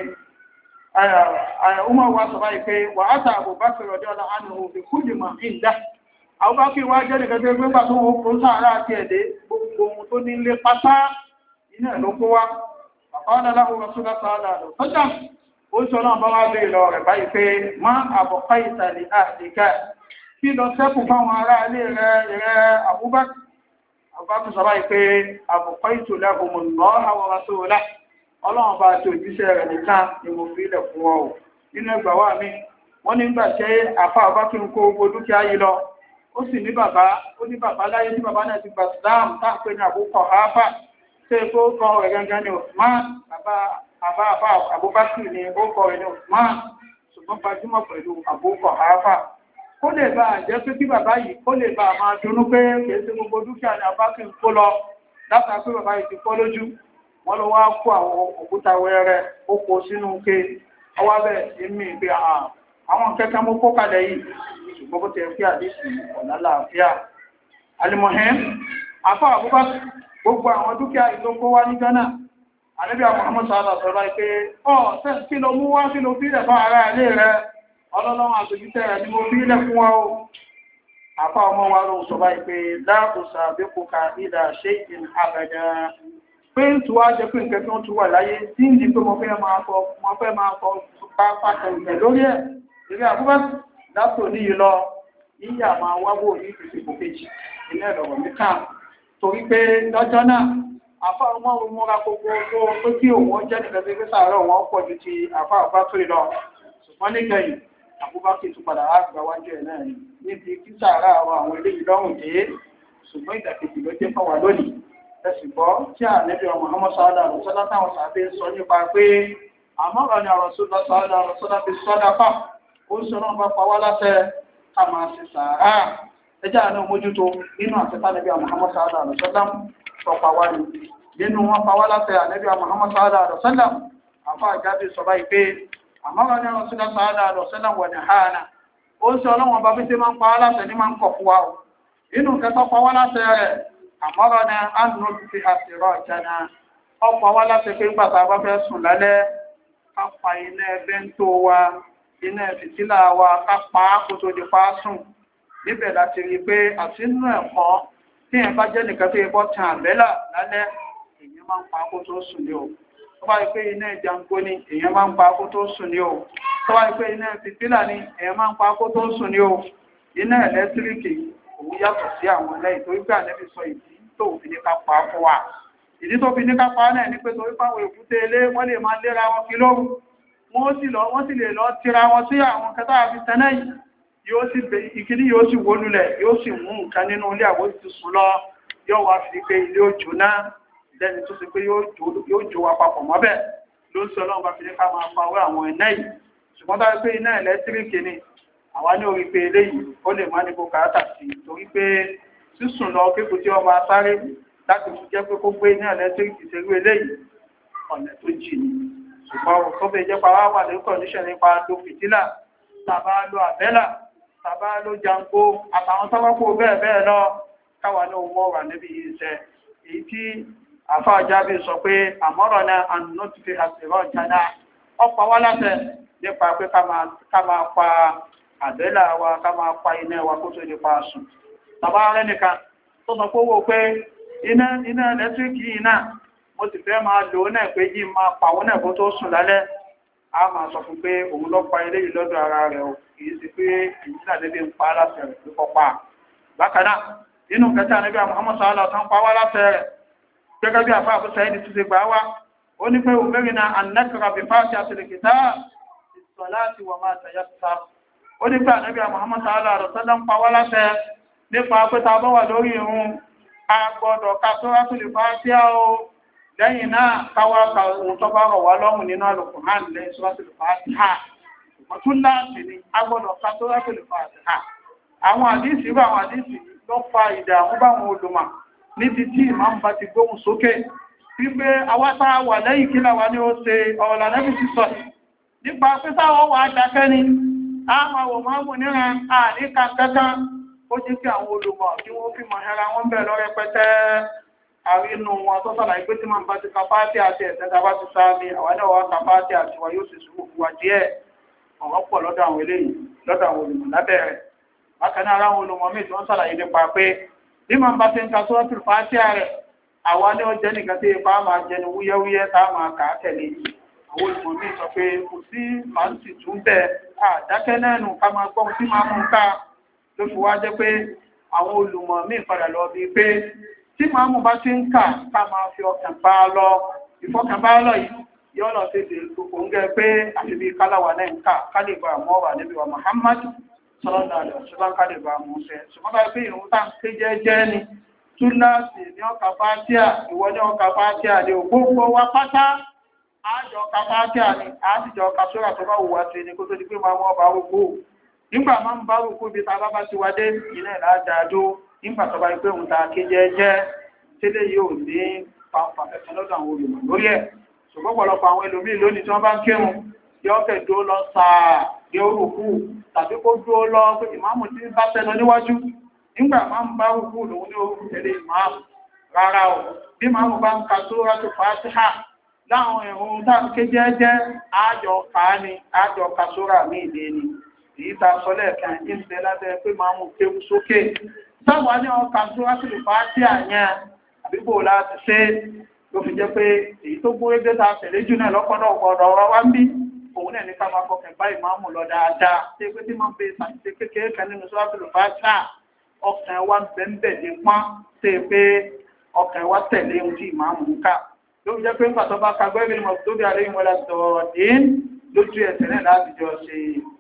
Speaker 1: ọmọ wa sọ báyìí pé wà á ta Abubakar ọjọ́ ọ̀la àánú òfin kúndì mọ̀ ní ìdá Abubakar wá jẹ́ nìkan tó gbé pàtó wọn kó sáàrà àti ẹ̀dẹ́ gbogbo ohun tó ní ilé pátá iná ló kó wá bàbá ọ̀dà láwọn ọ̀ṣọ́gá sáàdà lọ sọ́jà ó sọ náà bá wá bèèrè lọ rẹ̀ báyìí pé má àbọ̀ká ìtàlẹ̀ àdìgá kí lọ sẹ́kù fáwọn ará ilé rẹ̀ rẹ̀ Abubakar Abubakar sọ báyìí pé àbọ̀ká ìtòlẹ̀ àbòmọ̀lọ́ àwọn ọ̀ṣọ́lá ọlọ́run bá ti òjíṣẹ́ rẹ̀ nìkan ni mo fi ilẹ̀ fún ọ ò nínú ẹgbà wà mí wọ́n nígbà tí àfa àbá kí n kó gbogbo dúkìá yìí lọ ó sì ní bàbá ó ní bàbá láyé tí bàbá náà ti gbà síláàmù tá à ń pè ní àbúkọ àáfà tí èkó kọ rẹ̀ gangan ní Usman bàbá àbá àbá Abubakar ní ó kọ rẹ̀ ní Usman ṣùgbọ́n gbajúmọ̀ pẹ̀lú àbúkọ àáfà kó lè bá jẹ́ pé kí bàbá yìí kó lè bá máa dunú pé kì í ṣe gbogbo dúkìá ní àbá kí n kó lọ látà pé bàbá yìí ti fọ́ lójú wọ́n lọ wá kó àwọn òkúta wẹ́rẹ́ ó kó sínú ké ọwá bẹ́ẹ̀ sí mí pé àwọn kẹ́kẹ́ mú kó kalẹ̀ yìí ṣùgbọ́n bó ti fi àdísì ọ̀nà láàfíà alimohem afọ àbúbá gbogbo àwọn dúkìá ìlú kó wá ní Ghana ànábì Muhammad sallallahu alaihi wasallam pé ọ̀ tẹ́ kí ló mú wá kí ló fílẹ̀ fún ara ilé rẹ ọlọ́lọ́wọ́n àtòjútẹ́ rẹ ni mo fílẹ̀ fún wa o afọ ọmọ wa ló sọ báyìí pé láàbùsà àbẹ́kùkà ìdá ṣe ìn àbẹ̀dà pé ń tu wá jẹ́ pé nǹkan tí wọ́n tún wà láyé tí ń di pé mo fẹ́ máa fọ mo fẹ́ máa fọ pápá ìgbẹ̀ lórí ẹ̀ eré àbúrò látò ní yìí lọ yíyà máa wáwò ní ìfìsìnkú kejì ilé ẹ̀rọ mi kàn torí pé lọ́jọ́ náà àfa ọmọ òun múra gbogbo owó pé kí òun jẹ́ nìkan tí sàárọ̀ wọn pọ̀ ju ti àfa Abubakar lọ ṣùgbọ́n nígbẹ̀yìn Abubakar tún padà á gbà wájú ẹ̀ náà níbi kí sàárà àwọn eléyìí lọ́rùn dé ṣùgbọ́n ìdàkejì ló jẹ́ fáwa lónìí ẹ̀sìgbọ́ tí ànẹ́bí ọmọ ọmọ sọ́ọ́dà rọ̀sọ́dá táwọn sàbẹ̀ sọ nípa pé àmọ́ràn ni àrọ̀sọ́dá sọ́ọ́dà rọ̀sọ́dá fi sọ́dá fà ó ń sọ́nà bá pa wá láṣẹ ká máa ṣe sàárà ẹjá àná mójútó nínú àtẹ́tà ànẹ́bí ọmọ ọmọ sọ́ọ́dà rọ̀sọ́dá sọ pa wá ní nínú wọn pa wá láṣẹ ànẹ́bí ọmọ ọmọ sọ́ọ́dà rọ̀sọ́dá àfa àjáde sọ báyìí pé àmọ́ràn ni àrọ̀sọ́dá sọ́ọ́dà rọ̀sọ́dá wọ̀ ní hàánà ó ń sọ ọlọ́wọ́n bá fi ṣe máa ń pa wá láṣẹ ní máa ń kọ̀ fún wa o inú kẹtọ́ pa wá láṣẹ rẹ̀ àmọ́rọ̀nà ánú ti àṣírọ̀ ìjànà ọ̀pọ̀ wá láti pé gbàtà bá fẹ́ sùn lálẹ́ kápa iná ẹgbẹ́ ń tó wa iná fìtílà wa kápa kó tó di pa sùn níbẹ̀ láti rí i pé àti inú ẹ̀kọ́ tí ẹ̀ bá jẹ́ nìkan tó yẹ bọ́ tan àbẹ́là lálẹ́ èèyàn máa ń pa kó tó sùn ní o tó bá rí pé iná ìjàngbó ni èèyàn máa ń pa kó tó sùn ní o tó bá rí pé iná fìtílà ni èèyàn máa ń pa kó tó sùn ní o iná ẹ̀lẹ́tíríkì òun yàtọ̀ sí àwọn ẹlẹ́yìn torí pé ànẹ́bí sọ ìdí tó fi ní ká pa fún wa ìdí tó fi ní ká pa náà ní pé torí fáwọn èkúté ilé wọ́n lè máa léra wọn kí lóru wọ́n sì lọ wọ́n sì lè lọ tira wọn sí àwọn kẹta àfi tẹ́lẹ̀ yìí yóò sì bẹ ìkíní yóò sì wó lulẹ̀ yóò sì mú nǹkan nínú ilé àwọn ti sùn lọ yóò wá fi pé ilé òjò náà lẹ́ni tó ṣe pé yóò jó wa papọ̀ mọ́bẹ̀ ló ń sọ ọlọ́run bá fi ní ká máa pa wẹ́ àwọn iná yìí ṣùgbọ́n tá pé iná ẹ̀lẹ́tíríkì ni àwa ní orí pé eléyìí ó lè má ní kó kàátà sí torí pé sísùn lọ kéèkù tí wọ́n máa sáré láti fi jẹ́ pé kó gbé ní ẹ̀lẹ́tíríkì ṣerú eléyìí ọ̀nà tó jì ní ṣùgbọ́n tó fẹ́ jẹ́ pa wá wà ní kọ̀ndíṣẹ̀ nípa lo fìtílà tàbá lo àbẹ́là tàbá lo jango àtàwọn tọ́wọ́pọ̀ bẹ́ẹ̀ bẹ́ẹ̀ lọ káwa ní owó wà níbi iṣẹ́ èyí tí àfáàjábí sọ pé àmọ́rọ̀ náà àná ti fi àṣìrọ̀ jàdá ọ̀pọ̀ wá láṣẹ nípa pé ká máa pa àbẹ́là wa ká máa pa iná wa kó tó lè pa sùn tàbá rẹ̀ nìkan tó sọ pé owó pé iná iná ẹ̀lẹ́tíríkì iná mo sì fẹ́ máa lò náà pé yí máa pàwọn náà kó tó sùn lálẹ́ a máa sọ fún pé òun lọ pa ilé yìí lọ́dọ̀ ara rẹ̀ o kìí sí pé èyí náà lébi ń pa láṣẹ rẹ̀ pé kọ́ pa bákan náà nínú kẹta níbi Muhammad sallallahu alaihi wasallam pa wá láṣẹ rẹ̀ gẹ́gẹ́ bí àfáà fún sẹ́yìn ti ṣe gbà wá ó ní pé òmìnirin náà anẹ́kọ̀ọ́ bí fáṣí àtìlẹ̀kìtà ìsọ̀ láti wà máa tẹ̀yà sá ó ní pé ànábì Muhammad sallallahu alaihi wasallam pa wá láṣẹ nípa pé ta bá wà lórí irun a gbọ́dọ̀ ka Suratul Fatiha o lẹ́yìn náà káwá ka ohun tó bá rọ̀ wá lọ́rùn nínú Al-Qur'an lẹ́yìn Suratul Fatiha ṣùgbọ́n tún láti ní a gbọ́dọ̀ ka Suratul Fatiha. àwọn àdíìsì bá àwọn àdíìsì ló fa ìdààmú báwọn olùmọ̀ níbi tí ìmáàmù bá ti gbóhùn sókè wípé awátá wà lẹ́yìn kí làwà ní ó ṣe ọ̀rọ̀ lànẹ́bí ti sọ nípa pé táwọn wà á dákẹ́ ni a máa wò máa mú níran àníkà kankan ó jẹ́ kí àwọn olùmọ̀ tí wọ́n fi mọ̀ ẹra wọn bẹ̀ lọ́rẹ́ pẹ́tẹ́ àrínú wọn tó sàlàyé pé tí máa ń bá ti kapáàtì àti ẹ̀sẹ̀ bá ti sáàmì àwọn náà wá kapáàtì àti wa yóò sì sùúrù fún wa díẹ̀ ọ̀rọ̀ pọ̀ lọ́dọ̀ àwọn eléyìí lọ́dọ̀ àwọn olùmọ̀ lábẹ́rẹ̀ bákan náà àwọn olùmọ̀ míì tí wọ́n sàlàyé nípa pé bí máa ń bá ti ń ka Suratul Fatiha rẹ̀ àwa ní ọjọ́ nìkan tí ipa máa jẹnu wúyẹ́wúyẹ́ tá máa kà á tẹ̀lé àwọn olùmọ̀ míì sọ pé kò sí fàǹtì tún bẹ́ẹ̀ àdákẹ́ náà nù ká máa gbọ́n tí máa mú ká ló fi wá jẹ́ pé àwọn olùmọ̀ míì padà lọ bíi pé tí màámù bá ti ń kà ká máa fi ọkàn bá a lọ ìfọkàn bá a lọ yìí yóò lọ sí ìdòkò ń gẹ pé àti bíi káláwa náà ń kà ká lè bá àmọ́ wà níbi wa Muhammad sallallahu alaihi wasallam ká lè bá àmọ́ ṣe ṣùgbọ́n bá pé ìrún tá ń ké jẹ́jẹ́ ni túláàsì ní ọkà fátíà ìwọ ní ọkà fátíà ní ògbóngbò wa pátá àjọ ọkà fátíà ni àtijọ́ ọkà sóra tó bá wù wá sí ni kó tó di pé máa mọ́ ọba rúgbó nígbà máa ń bá rúgbó bí ta bá bá ti wá dé ilẹ̀ ìlàjà àjò nígbà tó bá yí pé òun ta ké jẹ́jẹ́ tẹ́lẹ̀ yóò ní pàǹpà ẹ̀sán lọ́dọ̀ àwọn olùmọ̀ lórí ẹ̀ ṣùgbọ́n pọ̀lọpọ̀ àwọn ẹlòmíì lónìí tí wọ́n bá ń kírun yóò fẹ́ dúró lọ sáà yóò rúkú tàbí kó dúró lọ pé ìmáàmù tí bá fẹ́ lọ níwájú nígbà máa ń bá rúkú lòun ní orúkú tẹ̀lé ìmáàmù rárá o bí máàmù bá ń ka Suratul Fatiha láwọn ẹ̀rùn tá ké jẹ́jẹ́ àjọ kàá ni àjọ ka sóra míì lé ni èyí ta sọ lẹ́ẹ̀kan ìbẹ̀ lábẹ́ pé máàmù kéwú sókè táwọn ní ọkà Suratul Fatiha yẹn àbíbò láti ṣe ló fi jẹ́ pé èyí tó gbó ẹgbẹ́ ta tẹ̀lé jù náà lọ́pọ̀lọpọ̀ ọ̀dọ̀ ọ̀rọ̀ wá ń bí òun náà ní ká máa fọkàn bá ìmáàmù lọ dáadáa tí pé tí máa ń bẹ ṣàṣìṣe kékeré kan nínú Suratul Fatiha ọkàn wa ń bẹ̀ǹbẹ̀ ní pọ́n tí pé ọkàn wa tẹ̀lé ohun tí ìmáàmù ń kà ló fi jẹ́ pé nígbà tó bá ka gbẹ́rẹ́ ní mọ̀tò bí alẹ́ ìwọ̀n láti sọ̀rọ̀ dín lójú ẹsẹ̀ náà láti jọ ṣe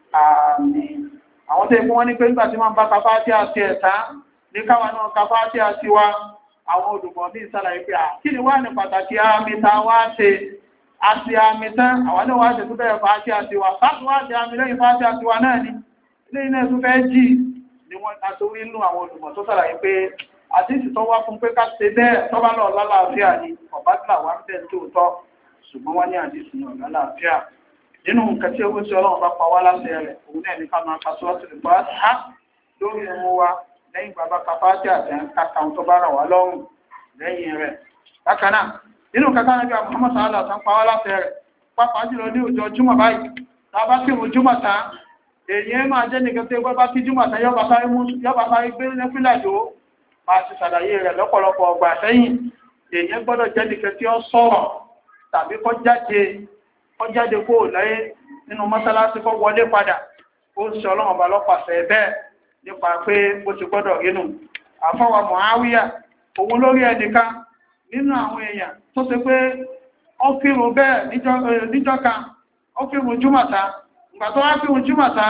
Speaker 1: àmì àwọn tó yẹ kí wọ́n ní pé nígbà tí wọ́n bá ka Fatiha àti ẹ̀ta ní káwa náà ka Fatiha àti wa àwọn olùkọ́ bí ìsàlàyé pé kí ni wá ní pàtàkì àmì tá a wá ṣe àti àmì tán àwọn náà wá ṣe tó bẹ̀rẹ̀ Fatiha àti wa láti wá ṣe àmì lẹ́yìn Fatiha àti wa náà ni ilé iná tó fẹ́ jì ni wọ́n àtòrí inú àwọn olùkọ́ tó sàlàyé pé àdíṣì tó wá fún pé ká ṣe bẹ́ẹ̀ tó bá lọ lálàáfíà ni ọ̀bátìlà wá ń bẹ̀ tóòtọ́ ṣùgbọ́n wọ́n ní àdíṣì ní ọ̀lálàáfíà nínú nǹkan tí owó tí ọlọ́run bá pa wá láṣẹ rẹ̀ òun náà ní ká máa ka Suratul Fatiha lórí ẹmu wa lẹ́yìn bàbá kapáàtì àti kàkà tó bá rà wá lọ́rùn lẹ́yìn rẹ̀ bákan náà nínú kàkà náà bí i Muhammad sallallahu alaihi wasallam pa wá láṣẹ rẹ̀ pápá jùlọ ní ọjọ́ júmọ̀ báyìí tá a bá kí wọn júmọ̀ tán èyí máa jẹ́ nìkan tí ó bá kí júmọ̀ tán yọba sáré gbé lẹ́fílà jò máa ti ṣàlàyé rẹ̀ lọ́pọ̀lọpọ̀ ọgbà sẹ́yìn èyí gbọ́dọ̀ jẹ́ nìkan tí ó sọ̀rọ̀ tàbí kó jáde kó jáde kó lẹ́yẹ nínú mọ́sálásí kó wọlé padà ó ń ṣe ọlọ́run ọba lọ́pàṣẹ bẹ́ẹ̀ nípa pé bó ti gbọ́dọ̀ rínú àfọwà Muawiya òun lórí ẹnìkan nínú àwọn èèyàn tó ṣe pé ó kírun bẹ́ẹ̀ níjọ́ kan ó kírun júmọ̀ta ìgbà tó wá kírun júmọ̀ta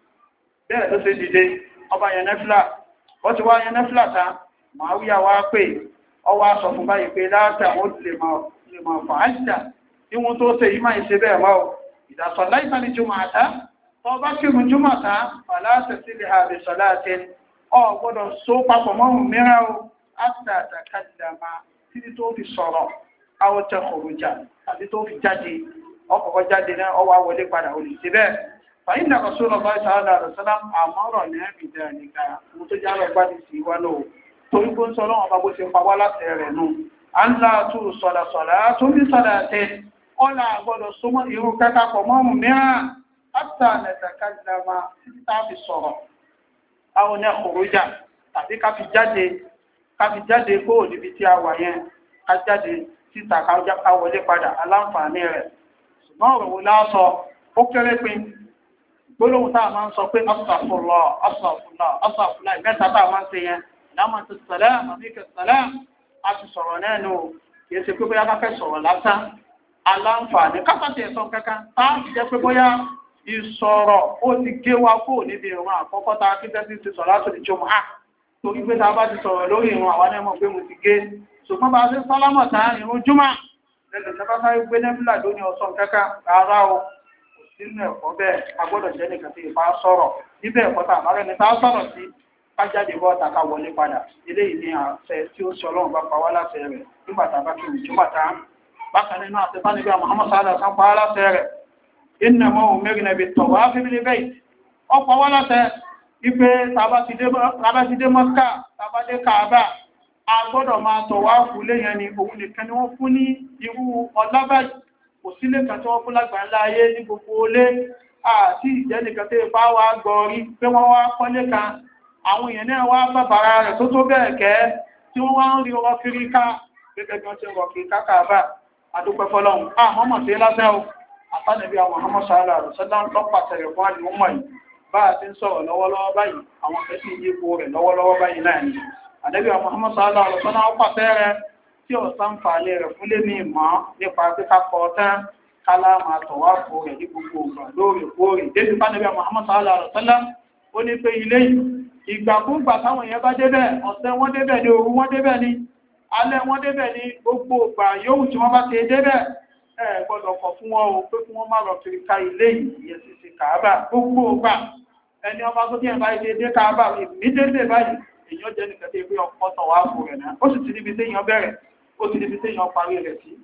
Speaker 1: bẹ́ẹ̀ ló ṣe dìde ọba yẹn nẹ́fìlà ó ti wá yẹn nẹ́fìlà tán Muawiya wá pé ọwọ́ aṣọ fún báyìí pé láàtà ó lè máa fà á jìdá níwọ̀n tó ṣe yìí máa ṣe bẹ́ẹ̀ mọ́ ìdásọ̀ láìsàn ní jùmọ̀ta tó bá kírun jùmọ̀ta fàlásẹ̀ sílẹ̀ àbẹ̀sọ̀lá àti ọ gbọ́dọ̀ só papọ̀ mọ́rùn mìíràn o àtàtàkàdàmà títí tó fi sọ̀rọ̀ àwọ̀tẹ̀ kòròjà tàbí tó fi jáde ọkọ̀kọ́ jáde náà ọwọ́ wọlé padà ò lè ṣe bẹ́ẹ̀ fàyín náà kọ̀sọ́ lọ bá ìṣàlá àrọ̀sọ́lá àmọ́rọ̀ ní ẹ̀mí dáníkà mú tó jálọ bá ti sì wá náà torí bó ń sọ lọ́wọ́ bá bó ṣe pa wá láti rẹ̀ nù à ń láàtú sọ̀dàsọ̀dà tó ní sọ̀dà tẹ ọ̀là àgbọ̀dọ̀ súnmọ́ irú kẹta pọ̀ mọ́rùn mìíràn àtà nẹ̀tàkàdàmà títí tá a fi sọ̀rọ̀ àwọn ní ọkùnrújà tàbí ká fi jáde ká fi jáde kó níbi tí a wà yẹn ká jáde síta ká wọlé padà aláǹfààní rẹ̀ ṣùgbọ́n ọ̀rọ̀ wo láàsọ ó kéré pin gbólóhùn táà máa ń sọ pé astaghfirullah astaghfirullah astaghfirullah mẹ́ta táà máa ń ṣe yẹn lámàtí sàlám àbíkẹ̀ sàlám a ti sọ̀rọ̀ náà nù kìí ṣe pé bóyá ká fẹ́ sọ̀rọ̀ lásán aláǹfààní kápátì ẹ̀sọ́ kankan táà fi jẹ́ pé bóyá ìsọ̀rọ̀ ó ti gé wa kó níbi ìrun àkọ́kọ́ tá a kí tẹ́sí ti sọ̀rọ̀ láti ìjọ mọ́ torí pé tá a bá ti sọ̀rọ̀ lórí ìrun àwọn náà mọ̀ pé mo ti gé ṣùgbọ́n bá a ṣe sálámọ̀ tá ìrun júmọ̀ lẹ́nu ìjọba sáré gbé nẹ́fìlà lónìí ọ̀sán kẹ́kẹ́ rárá o kò sínú ẹ̀kọ́ bẹ́ẹ̀ a gbọ́dọ̀ jẹ́ nìkan tí ìbá sọ̀rọ̀ níbẹ̀ ẹ̀kọ́ tá àmọ́ ẹni tá a sọ̀rọ̀ sí ká jáde bọ́ ta ká wọlé padà eléyìí ni àṣẹ tí ó ṣe ọlọ́run bá pa wá láṣẹ rẹ̀ nígbà tá a bá kí ìjọba tá bákan nínú àṣẹ níbi Muhammad sallallahu alaihi wasallam pa á láṣẹ rẹ̀ innama umirna bit-tawafi bil-bayt ọ̀pọ̀ wá láṣẹ ipe tàbá ti dé Mọ́kà tàbá dé Káàbà a gbọ́dọ̀ máa tọ̀wáàfù léyìn ni òun nìkan ni wọ́n fún ní irú ọlá báyìí kò sílé kan tí wọ́n fún lágbà ńlá ayé ní gbogbo olé àti ìjẹ́ nìkan tó bá wá gọrí pé wọ́n wá kọ́lé kan àwọn èèyàn náà wá bàbàrà rẹ̀ tó tó bẹ́ẹ̀ kẹ́ tí wọ́n wá ń rí ọwọ́ kiri ká gẹ́gẹ́ bí wọ́n ti rọ̀ kiri káàbà adúpẹ́ fọlọ́run àwọn ọmọ sí lásán o àtànàbí àwọn Muhammad sallallahu alaihi wasallam lọ́pàá rẹ̀ fún àdìmọ́ mọ̀ yìí bá a ti ń sọ̀rọ̀ lọ́wọ́lọ́wọ́ báyìí àwọn kẹsì yípo rẹ̀ lọ́wọ́lọ́wọ́ báyìí náà ni ànábì Muhammad sallallahu alaihi wasallam ó pàṣẹ rẹ̀ tí ó sàǹfààní rẹ̀ fún lémi mọ́ nípa pé ká kọ́ tán kálá máa tọ̀wá fò rẹ̀ ní gbogbo ìgbà lóòrèkóòrè débi fánàbí Muhammad sallallahu alaihi wasallam ó ní pé ilé ìgbàkúgbà táwọn èèyàn bá débẹ̀ ọ̀sẹ̀ wọ́n débẹ̀ ní òru wọ́n débẹ̀ ní alẹ́ wọ́n débẹ̀ ní gbogbo ìgbà yóò tí wọ́n bá ti débẹ̀ ẹ gbọ́dọ̀ kọ̀ fún wọn o pé fún wọn má lọ kiri ka ilé ìyẹn sì sí Káàbà gbogbo ìgbà ẹni ọba tó díẹ̀ báyìí dé Káàbà ìdílé báyìí èèyàn jẹ́ nìkan tó pé ọkọ̀ tọ̀ wá fún rẹ̀ náà ó sì ti níbi téèyàn bẹ̀rẹ̀ ó ti níbi téèyàn parí rẹ̀ sí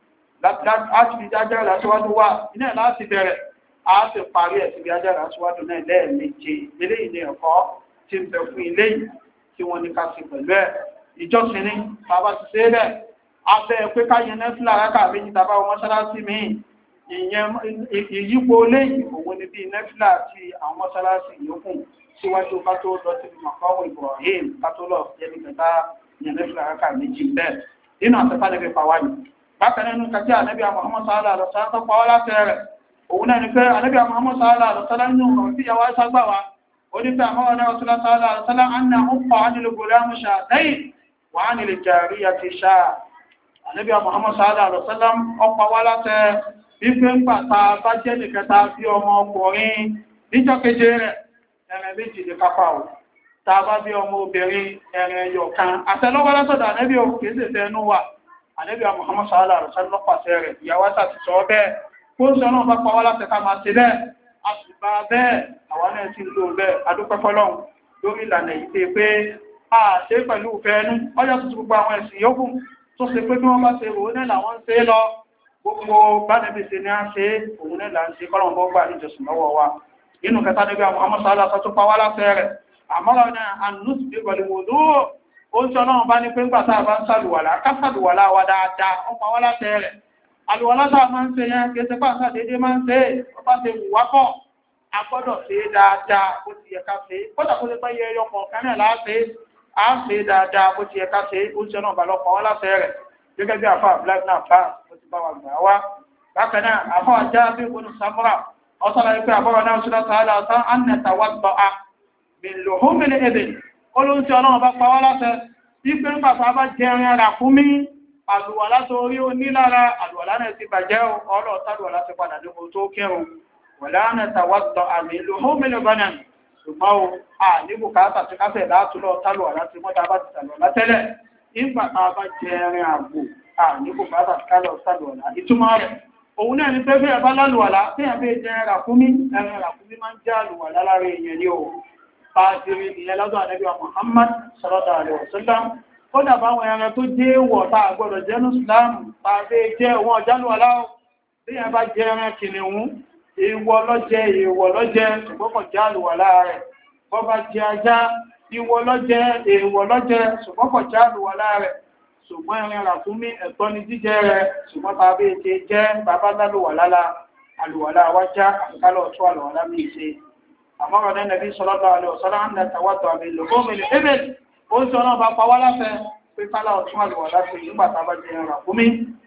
Speaker 1: láti fi jájá lásíwájú wà iná láti bẹ̀rẹ̀ á sì parí ẹ̀ sí jájá lásíwájú náà lẹ́ẹ̀méje eléyìí ní ẹ̀kọ́ tí ń bẹ fún ilé yìí tí wọ́n ní ká sí pẹ̀lú ẹ̀ ìjọsìn ní bàbá ti ṣe bẹ́ẹ̀ abẹ́ pé káyẹn nẹ́fìlà rákà méjì tàbá wọn mọ́ṣáláṣí míì ìyẹn ìyípo léyìí òun ni bí nẹ́fìlà àti àwọn mọ́ṣáláṣí yòókù síwájú ká tó lọ sí mọ̀kọ́wọ́ Ibrahim ká tó lọ sí ẹni kẹta ìyẹn nẹ́fìlà rákà méjì bẹ́ẹ̀ nínú àtẹ́fà níbi pàwáyì bákan nínú kàtí ànábì Muhammad sallallahu alaihi wasallam tó pàwọ́ láti rẹ̀ òun náà ni pé ànábì Muhammad sallallahu alaihi wasallam nínú ọ̀rọ̀ tí ìyàwó ẹ̀ṣá gbà wá ó ní pé àmọ́wọ́ náà sallallahu alaihi wasallam anna ọ̀pọ̀ ánìlú gòlámù ṣàtẹ́yìn wà ánìlú jàríyà ti ṣáà ànábì Muhammad sallallahu alaihi wasallam ọ̀pọ̀ wá láti wípé ń pàtà bá jẹ́ nìkẹta sí ọmọ ọkùnrin níjọ́ keje rẹ̀ ẹ̀rẹ̀ méjì lè kápá ò tá a bá bí ọmọ obìnrin ẹ̀rẹ̀ ẹ̀yọ̀ kan àtẹ́lọ́wọ́ látọ̀dọ̀ ànábì ò kìí sì tẹnu wà ànábì Muhammad sallallahu alaihi wasallam pàṣẹ rẹ̀ ìyàwó àti sọ bẹ́ẹ̀ kó ń sọ náà bá pa wá láti ká máa ṣe bẹ́ẹ̀ a sì bá bẹ́ẹ̀ àwọn náà ti lò bẹ́ẹ̀ adúpẹ́ fọlọ́run lórí ìlànà yìí pé pé a ṣe pẹ̀lú ìfẹ́ ẹnu ọjọ́ tuntun gbogbo àwọn ẹ̀sìn yòókù tó ṣe pé bí wọ́n bá ṣe rò ó náà làwọn ń ṣe é lọ gbogbo bánẹ́bí ṣe ní a ṣe òun náà là ń ṣe kọ́lọ̀ bọ́ gbà níjọsìn lọ́wọ́ wa nínú kẹta níbi àwọn Muhammad sallallahu alaihi wasallam tó pa wá láfẹ́ rẹ̀ àmọ́ràn náà ànúsì bí pẹ̀lú wòlú ó ń sọ náà bá ní pé ńgbà tá a bá ń sàlùwàlá ká sàlùwàlá wa dáadáa ó pa wá láfẹ́ rẹ̀ àlùwàlá tá a máa ń ṣe yẹn kí ẹsẹ̀ pàṣẹ dédé máa ń ṣe ó bá ṣe wù wá pọ̀ a gbọ́dọ̀ ṣe é dáadáa bó ti yẹ ká ṣe é kódà kó lè pẹ́ yẹ ẹyọ kọ̀ọ̀kan náà láṣẹ á ṣe é dáadáa bó ti yẹ ká ṣe é ó ń sọ náà bá lọ pa wá láfẹ́ rẹ̀ gẹ́gẹ́ bí àfa black náà bá ó ti bá wa gbà wá bákan náà àfa ajá bí ìwọnù samura ọ̀sán ìpé àbọ̀rọ̀ náà ṣúlá tààlà ọ̀tán annata wà gbọ́ a bí lòhúnmìnì èdè olóńtí ọlọ́run bá pàwọ́ láṣẹ ìpé ń pàpà bá jẹrin ara fún mí àlùwàlá tó rí ó nílára àlùwàlá náà ti bàjẹ́ ọlọ́ tàlùwàlá ti padà ní tó kírun wọ̀lá annata wà gbọ́ àmì lòhúnmìnì bọ́nà ṣùgbọ́n o a ní bùkátà ti kásẹ̀ látúlọ̀ tàlùwàlá ti mọ́ta bá ti tàlùwàlá tẹ́lẹ̀ ìgbà tá a bá jẹrin àgbò a ní bùkátà ti kálọ̀ tàlùwàlá ìtumọ̀ rẹ̀ òun náà ní pẹ́fẹ́ ẹ̀bá lálùwàlá tí a fẹ́ jẹ ràkúnmí ẹ̀rìn ràkúnmí máa ń jẹ́ àlùwàlá lára èèyàn ní o pàtìrì ìyẹn lọ́dọ̀ ànábì Muhammad sallallahu alaihi wasallam ó dàbá àwọn ẹran tó jẹ́ wọ̀ tá a gbọ́dọ̀ jẹ́ ní Islam tá a fẹ́ jẹ́ òun ọ̀jálùwàlá tí a bá jẹ ẹran kìnìún èèwọ̀ lọ́jẹ́ èèwọ̀ lọ́jẹ́ ṣùgbọ́n kò já àlùwàlá rẹ̀ bọ́ bá jẹ ajá ìwọ̀ lọ́jẹ́ èèwọ̀ lọ́jẹ́ ṣùgbọ́n kò já àlùwàlá rẹ̀ ṣùgbọ́n ẹ̀rin ràkúnmí ẹ̀tọ́ ni jíjẹ rẹ̀ ṣùgbọ́n tàbí ètè jẹ́ bàbá lálùwàlá àlùwàlá wájá àfikálọ̀ tó àlùwàlá mí ṣe àmọ́rọ̀ ní Nabi sallallahu alaihi wasallam ń tàwátọ̀ àmì lòmọ́mìnì ebèl ó ń sọ náà bá pa wá láfẹ́ pé kálá ọ̀tún àlùwàlá ṣe nígbà tàbá jẹ ẹ̀rin ràkúnmí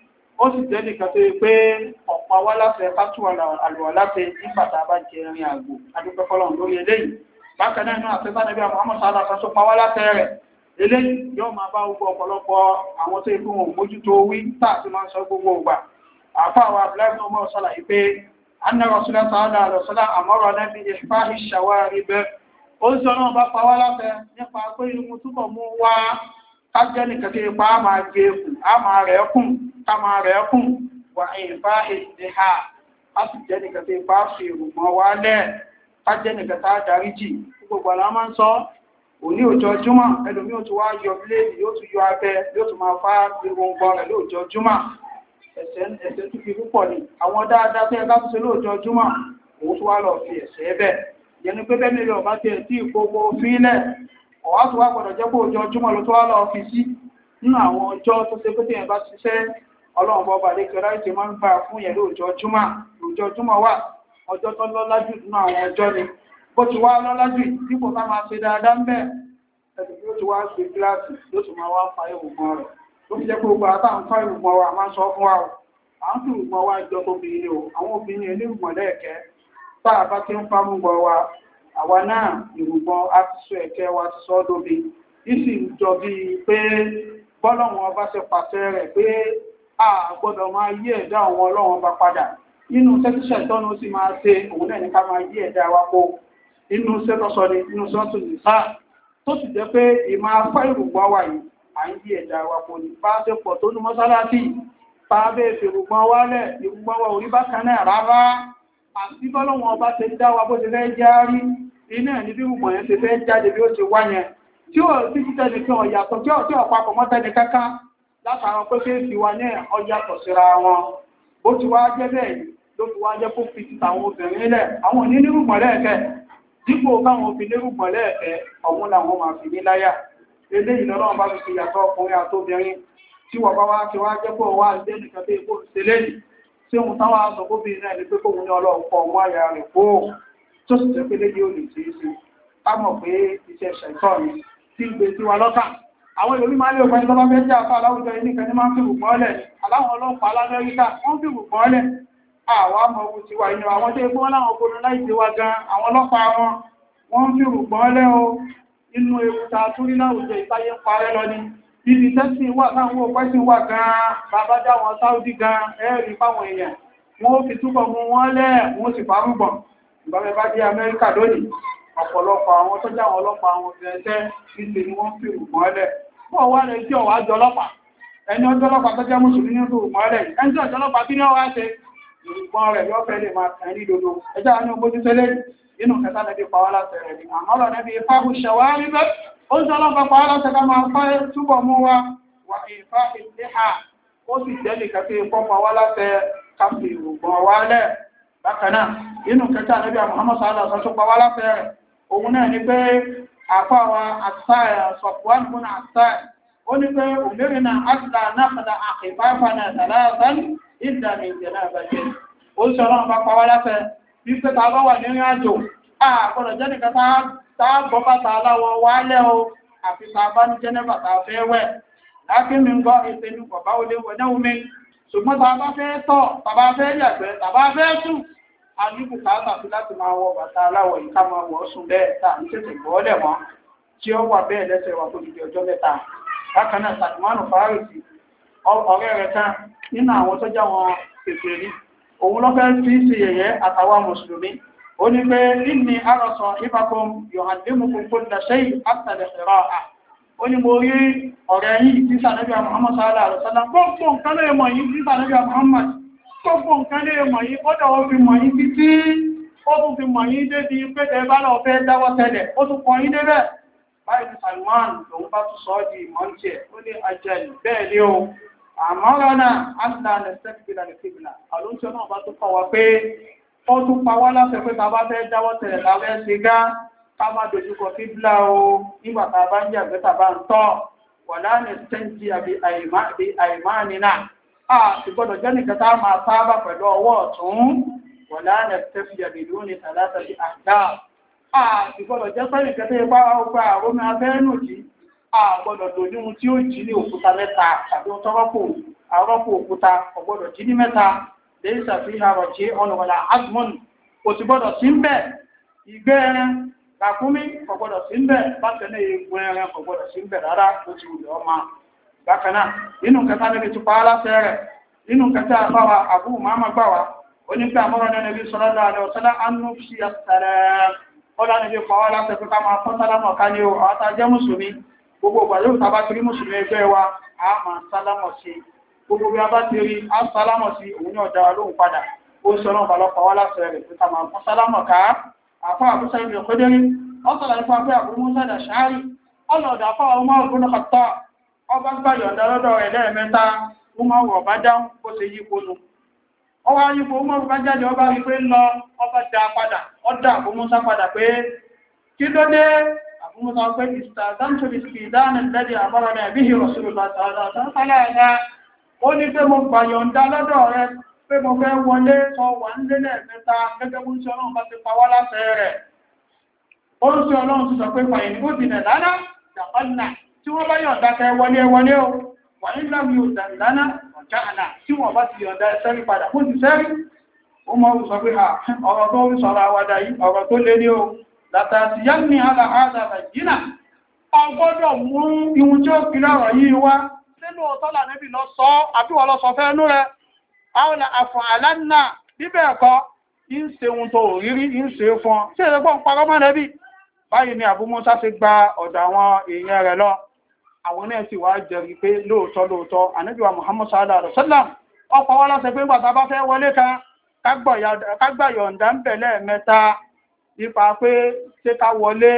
Speaker 1: ó sì jẹ́ nìkan tó yẹ pé ọ̀pá wá láfẹ́ kátó àlùwàlá ṣe nígbà tàbá jẹ ẹ̀rin àgbò adúpẹ́ fọlọ́run lórí eléyìí bákan náà náà àfẹ́fà Nabi Muhammad sallallahu alaihi wasallam pa wá láfẹ́ rẹ̀ eléyìí yóò máa bá gbogbo ọ̀pọ̀lọpọ̀ àwọn tó ikú wọn mójútó wí tààtí máa ń sọ gbogbo ọgbà àfáàwà abúláìbí ọmọ ọ̀sọ́lá ìpé anna Rasulullah sallallahu alaihi wasallam amara bi ihfahi shawarib ó ń sọ náà bá pa wá láfẹ́ nípa pé irun túbọ̀ mú wá ká jẹ́ nìkan tí ipa á máa gé kù á máa rẹ̀ kùn ká máa rẹ̀ kùn wà ìfá èdè ha á sì jẹ́ nìkan tí ipa fi ìrùmọ̀ wá lẹ̀ ká jẹ́ nìkan tá a darí jì gbogbo àlá máa ń sọ òní òjò júmọ̀ ẹlòmí ò tún wá yọ bíléèdì yóò tún yọ abẹ yóò tún máa fá irun gbọ́n rẹ̀ lóòjọ́ júmọ̀ ẹ̀ṣẹ̀ ẹ̀ṣẹ̀ tún fi púpọ̀ ni àwọn dáadáa tí ẹ bá tún ṣe lóòjọ́ júmọ̀ òun tún wá lọ fi ẹ̀ṣẹ̀ ẹbẹ̀ yẹnu pé bẹ́ẹ̀ nílò ọba tiẹ̀ tí ìkókó fílẹ̀ ọ̀wá tó wá gbọ́dọ̀ jẹ́ pé òjò júmọ̀ ló tó wá lọ fi sí nínú àwọn ọjọ́ tó ṣe pé téèyàn bá ṣiṣẹ́ ọlọ́run bọ́ balẹ̀ kẹrẹ ìṣe máa ń gbà fún yẹn lóòjọ́ júmọ̀ lóòjọ́ júmọ̀ wà ọjọ́ tó lọ́lá jù nínú àwọn ọjọ́ ni bó ti wá lọ́lá jù dípò ká máa ṣe dáadáa ń bẹ̀ ẹni yóò ti wá ṣe kíláàsì yóò tún máa wá fa ìrùgbọ̀n rẹ̀ ló fi jẹ́ pé gbogbo àtàwọn fa ìrùgbọ̀n wa máa ń sọ fún wa o à ń fi ìrùgbọ̀n wa jọ obìnrin o àwọn obìnrin ẹni ìrùgbọ̀n lẹ́ẹ̀kẹ́ tá a bá ti ń fa múgbọ̀n wa àwa náà ìrùgbọ̀n á ti sọ ẹ̀kẹ́ wa ti sọ ọ́ dóbi ìsì ń jọ bíi pé bọ́lọ́wọ́n ọba ṣe pàṣẹ rẹ̀ pé a gbọ́dọ̀ máa yí ẹ̀dá àwọn ọlọ́wọ́n ọba padà nínú sẹ́tíṣẹ̀ tọ́nu sì máa ṣe òun náà ní ká máa yí ẹ̀dá wa kó inú sẹ́tọ́sọ ni inú sọ́tù nìsá tó sì jẹ́ pé ìmọ̀ afá ìrùgbọ́n wà yìí à ń yí ẹ̀dá wa kó ní bá ṣe pọ̀ tó ní mọ́sálásí bá bẹ́ẹ̀ fi ìrùgbọ́n wálẹ̀ ìrùgbọ́n wa orí bákan náà rárá àti bọ́lọ́wọ́n ọba ṣe dá wa bó ṣe fẹ́ járí iná ní bí ìrùgbọ́n yẹn ṣe fẹ́ jáde bí ó ṣe wá yẹn tí ó ti ti tẹ́ni kí ọ̀yàtọ̀ tí ó tí ọ̀pápọ̀ mọ́tẹ́ni kankan látara pé fẹ́ fi wa ní ọ̀yàtọ̀ síra wọn bó ti wá jẹ́ bẹ́ẹ̀ ló fi wá jẹ́ kó fi ti tàwọn obìnrin lẹ̀ àwọn òní nírùgbọ̀n lẹ́ẹ̀kẹ́ dípò káwọn òfin nírùgbọ̀n lẹ́ẹ̀kẹ́ ọ̀hún làwọn máa fi ní láyà eléyìí lọ́nà bá fi fi yàtọ̀ ọkùnrin àtóbìnrin tí wọ́n bá wá ti wá jẹ́ pé wá lé nìkan tó èkó ṣe lẹ́yìn tí òun táwọn aṣọ gómìnà náà ní pé kóun ní ọlọ́run kọ ọmọ àyà rẹ̀ kó tó sì jẹ́ pé léyìí ò lè ṣe é ṣe ká mọ̀ pé iṣẹ́ ṣẹ̀tọ́ ni tí ń gbé sí wa lọ́kàn àwọn ìlú máa ń lè ọ̀pẹ́ tó bá fẹ́ jẹ́ àfà aláwùjọ yìí nìkan ní máa ń fi rùgbọ́n lẹ̀ aláwọn ọlọ́pàá alámẹ́ríkà wọ́n fi rùgbọ́n lẹ̀ àwọn ọmọ ogun ti wà inú àwọn tó gbọ́n láwọn ogun láìsí wa gan àwọn ọlọ́pàá wọn wọ́n fi rùgbọ́n lẹ̀ o inú ewu ta túrí láwùjọ ìtayé ń parẹ́ lọ ni ibi tẹ́sí wà táwọn òpẹ́ sí wà gan bàbá dá wọn sáúdí gan ẹ̀rí fáwọn èèyàn wọ́n ó fi túbọ̀ mú wọn lẹ̀ wọ́n sì farúgbọ̀n ìgbàmẹ́ bá dé Amẹ́ríkà lónìí ọ̀pọ̀lọpọ̀ àwọn tó jáwọn ọlọ́pàá àwọn fẹ́ẹ̀tẹ́ níṣe ni wọ́n fi rùgbọ́n lẹ̀ wọ́n wá lè jẹ́ ọ̀wá jọ ọlọ́pàá ẹni ọjọ́ ọlọ́pàá tó jẹ́ mùsùlùmí ní rùgbọ́n lẹ̀ ẹni tí ọjọ́ ọlọ́pàá kí ní ọwá ṣe rùgbọ́n rẹ̀ yọ́ fẹ́ lè máa kàn ní dodo ẹjá ní ogbó títẹ́ lẹ́yìn nínú kẹta nẹbi pàwọ́ láti rẹ̀ ní àmọ́lọ̀ nẹbi ìfáhù ṣẹ̀wárí bẹ́ ó ń sọ ọlọ́pàá pàwọ́ láti ká máa fẹ́ túbọ̀ mú wa wà ìfá ìdíhà ó sì jẹ́ nìkan tí ìfọ́ pàwọ́ láti ká fi rùgbọ́n wá lẹ̀ bákan náà nínú kẹta nẹbi Muhammad sallallahu alaihi wasallam pàwọ́ láti rẹ̀ òun náà ni pé àpáwa àtàrà sọ̀pọ̀wọ́n fún àtàrà ó ní pé òmìnirina àtàrà náà padà àkìfáfà náà tàlátàn ìdàmì ìjẹ̀nà àbàjẹ́ ó sọ náà bá pàwọ́ láti bí pé ta bá wà nínú àjò àgbọ̀dọ̀ jẹ́ nìkan tá gbọ́ bàtà aláwọ̀ wálẹ̀ o àfi ta bá ní jẹ́nẹ́bà ta fẹ́ wẹ̀ láti mi ń gbọ́ ètè ní bàbá olè wẹ̀ náà mi ṣùgbọ́n ta bá fẹ́ tọ̀ tàbá fẹ́ yàgbẹ́ tàbá fẹ́ sùn a ní bùkátà sí láti máa wọ bàtà aláwọ̀ yìí ká máa wọ̀ sùn bẹ́ẹ̀ tà ní tètè gbọ́ọ́lẹ̀ mọ́ tí ó wà bẹ́ẹ̀ lẹ́sẹ̀ wà fún ìdí ọjọ́ mẹ́ta bákan náà Salmanu Farisi ọ̀rẹ́ rẹ̀ kan nínú àwọn tó já wọn pèsè rí òun lọ́fẹ́ fi sí yẹ̀yẹ́ àtàwọn mùsùlùmí ó ní pé ní àrọ̀sọ ìbákan yohandimukum kulla shay àtàlẹ̀ ẹ̀rọ à ó ní mo rí ọ̀rẹ́ yìí tí sànẹ́bí Muhammad sallallahu alaihi wasallam gbogbo nǹkan lè mọ̀ yìí tí sànẹ́bí Muhammad gbogbo nǹkan lè mọ̀ yìí ó dọ̀wọ́ fi mọ̀ yìí títí ó tún fi mọ̀ yìí débi pé tẹ bá lọ fẹ́ dáwọ́ tẹ́lẹ̀ ó tún kọ yín débẹ̀ báyìí ti Salman lòun bá tún sọ ọ́ di ìmọ̀ǹtì ẹ̀ ó ní ajẹ́lì bẹ́ẹ̀ ni o àmọ́rànà àtìlà nẹ̀sẹ̀kìbìlà nìkìbìlà àlóńtí náà bá tún kọ́ wa pé ó tún pa wá láti pé ta bá fẹ́ dáwọ́ tẹ̀lẹ̀ ta fẹ́ ṣe gá ká má dojúkọ kíbìlà o nígbà tá a bá ń yàgbẹ́ tà bá ń tọ́ wà láàrin sẹ́ńtì àbí àìmánìínà a sì gbọ́dọ̀ jẹ́ nìkan tá a máa sáábà pẹ̀lú ọwọ́ ọ̀tún wà láàrin sẹ́ńtì àbí lónìí tàlátà bí àdá a sì gbọ́dọ̀ jẹ́ pẹ́ nìkan tó yẹ bá ọgbà àrómi abẹ́rẹ́nù jí àgbọ́dọ̀ lò ní ohun tí ó jí ní òkúta mẹ́ta tàbí ohun tọ́rọ́pò àrọ́pò òkúta ọgbọ́dọ̀ jí ní mẹ́ta lẹ́yìn ṣàfihàn ọ̀jẹ́ ọ̀nàwọ̀lá asmon kò sì gbọ́dọ̀ sí ń bẹ̀ ìgbẹ́ ẹran kàkúmí kò gbọ́dọ̀ sí ń bẹ̀ bákan náà egun ẹran kò gbọ́dọ̀ sí ń bẹ̀ rárá ó ti wùlẹ̀ ọmọ bákan náà nínú kẹta níbi tó pa á láṣẹ rẹ̀ nínú kẹta àbáwa àbúrò máma gbà wá ó ní pé àmọ́ràn náà níbi sallallahu alaihi wasallam anú sí àṣàrẹ̀ ọ̀dà níbi pàwọ́ láti pé ká máa fọ́n sálámọ̀ ká ní o àwọn tá a jẹ́ mùsùlùmí gbogbo ìgbà yóò tá a bá ti rí mùsùlùmí ẹgbẹ́ wa a máa sálámọ̀ sí gbogbo bí a bá ti rí a sálámọ̀ sí òun ní ọ̀dà wa lóhùn padà ó sọ náà balọ̀ pàwọ́ láti rẹ̀ pé ká máa fọ́n sálámọ̀ ká àfọ́ àbúṣe ìbí ọ̀kọ́dẹ́rí ọ̀sọ̀lá nípa pé àbúrú musa dà ṣáárì ọlọ́ọ̀dà fáwọn ọmọ ọ̀gbọ́n kàtọ́ ọba gbà yọ̀ǹda lọ́dọ̀ rẹ̀ lẹ́ẹ̀mẹ́ta ó máa wọ̀ bá dáhùn bó ṣe yípo nu ọwọ́ ayípo ó máa bá jáde ọba rí pé lọ ọba dá padà ọdá àbúrú musa padà pé kí ló dé àbúrú musa pé ìsìtà dáńtò ìsìkìdánì lẹ́dí àbọ̀rọ̀ náà bí hìrọ̀ sílùú bá sàádà ó ní pé mo gbà yọ̀ǹda lọ́dọ̀ rẹ̀ pé mo fẹ́ wọlé sọ wà ń lé lẹ́ẹ̀mẹ́ta gẹ́gẹ́ bó ń ṣe ọlọ́run bá ti pa wá láṣẹ rẹ̀ ó ń ṣe ọlọ́run ti sọ pé fàyìn ó dìnà lánàá dàpọ́nà tí wọ́n bá yọ̀ǹda kẹ wọlé wọlé o wà ní láwí òdà lánàá ọ̀já àná tí wọ́n bá ti yọ̀ǹda sẹ́rí padà fún ti sẹ́rí ó mọ́ sọ pé ọ̀rọ̀ tó ń sọ̀rọ̀ àwàdà yìí ọ̀rọ̀ tó lé ní o látàtí yá ní àlà àdà nàìjíríà ọgbọ́dọ̀ mú ihun tí ó fi lọ́rọ̀ yìí wá nínú ọ̀tọ́là níbi lọ sọ àbí wọ́n lọ sọ fẹ́ nú rẹ̀ àwọn àfọ̀n àlànà bíbẹ̀ ẹ̀kọ́ ń ṣe ohun tó rírí ń ṣe fún ọ sí ẹ̀rẹ́gbọ́n parọ́ mọ́ lẹ́bí báyìí ni Abu Musa ṣe gba ọ̀dọ̀ àwọn èèyàn rẹ̀ lọ àwọn náà sì wá jẹ́rìí pé lóòótọ́ lóòótọ́ Ànábì wa Muhammad sallallahu alaihi wasallam ọ̀pọ̀ wọ́n lọ́sẹ̀ pé gbàtà bá fẹ́ wọlé kan kágbà yọ̀ǹda ń bẹ̀ lẹ́ẹ̀mẹ́ta nípa pé ṣé ká wọlé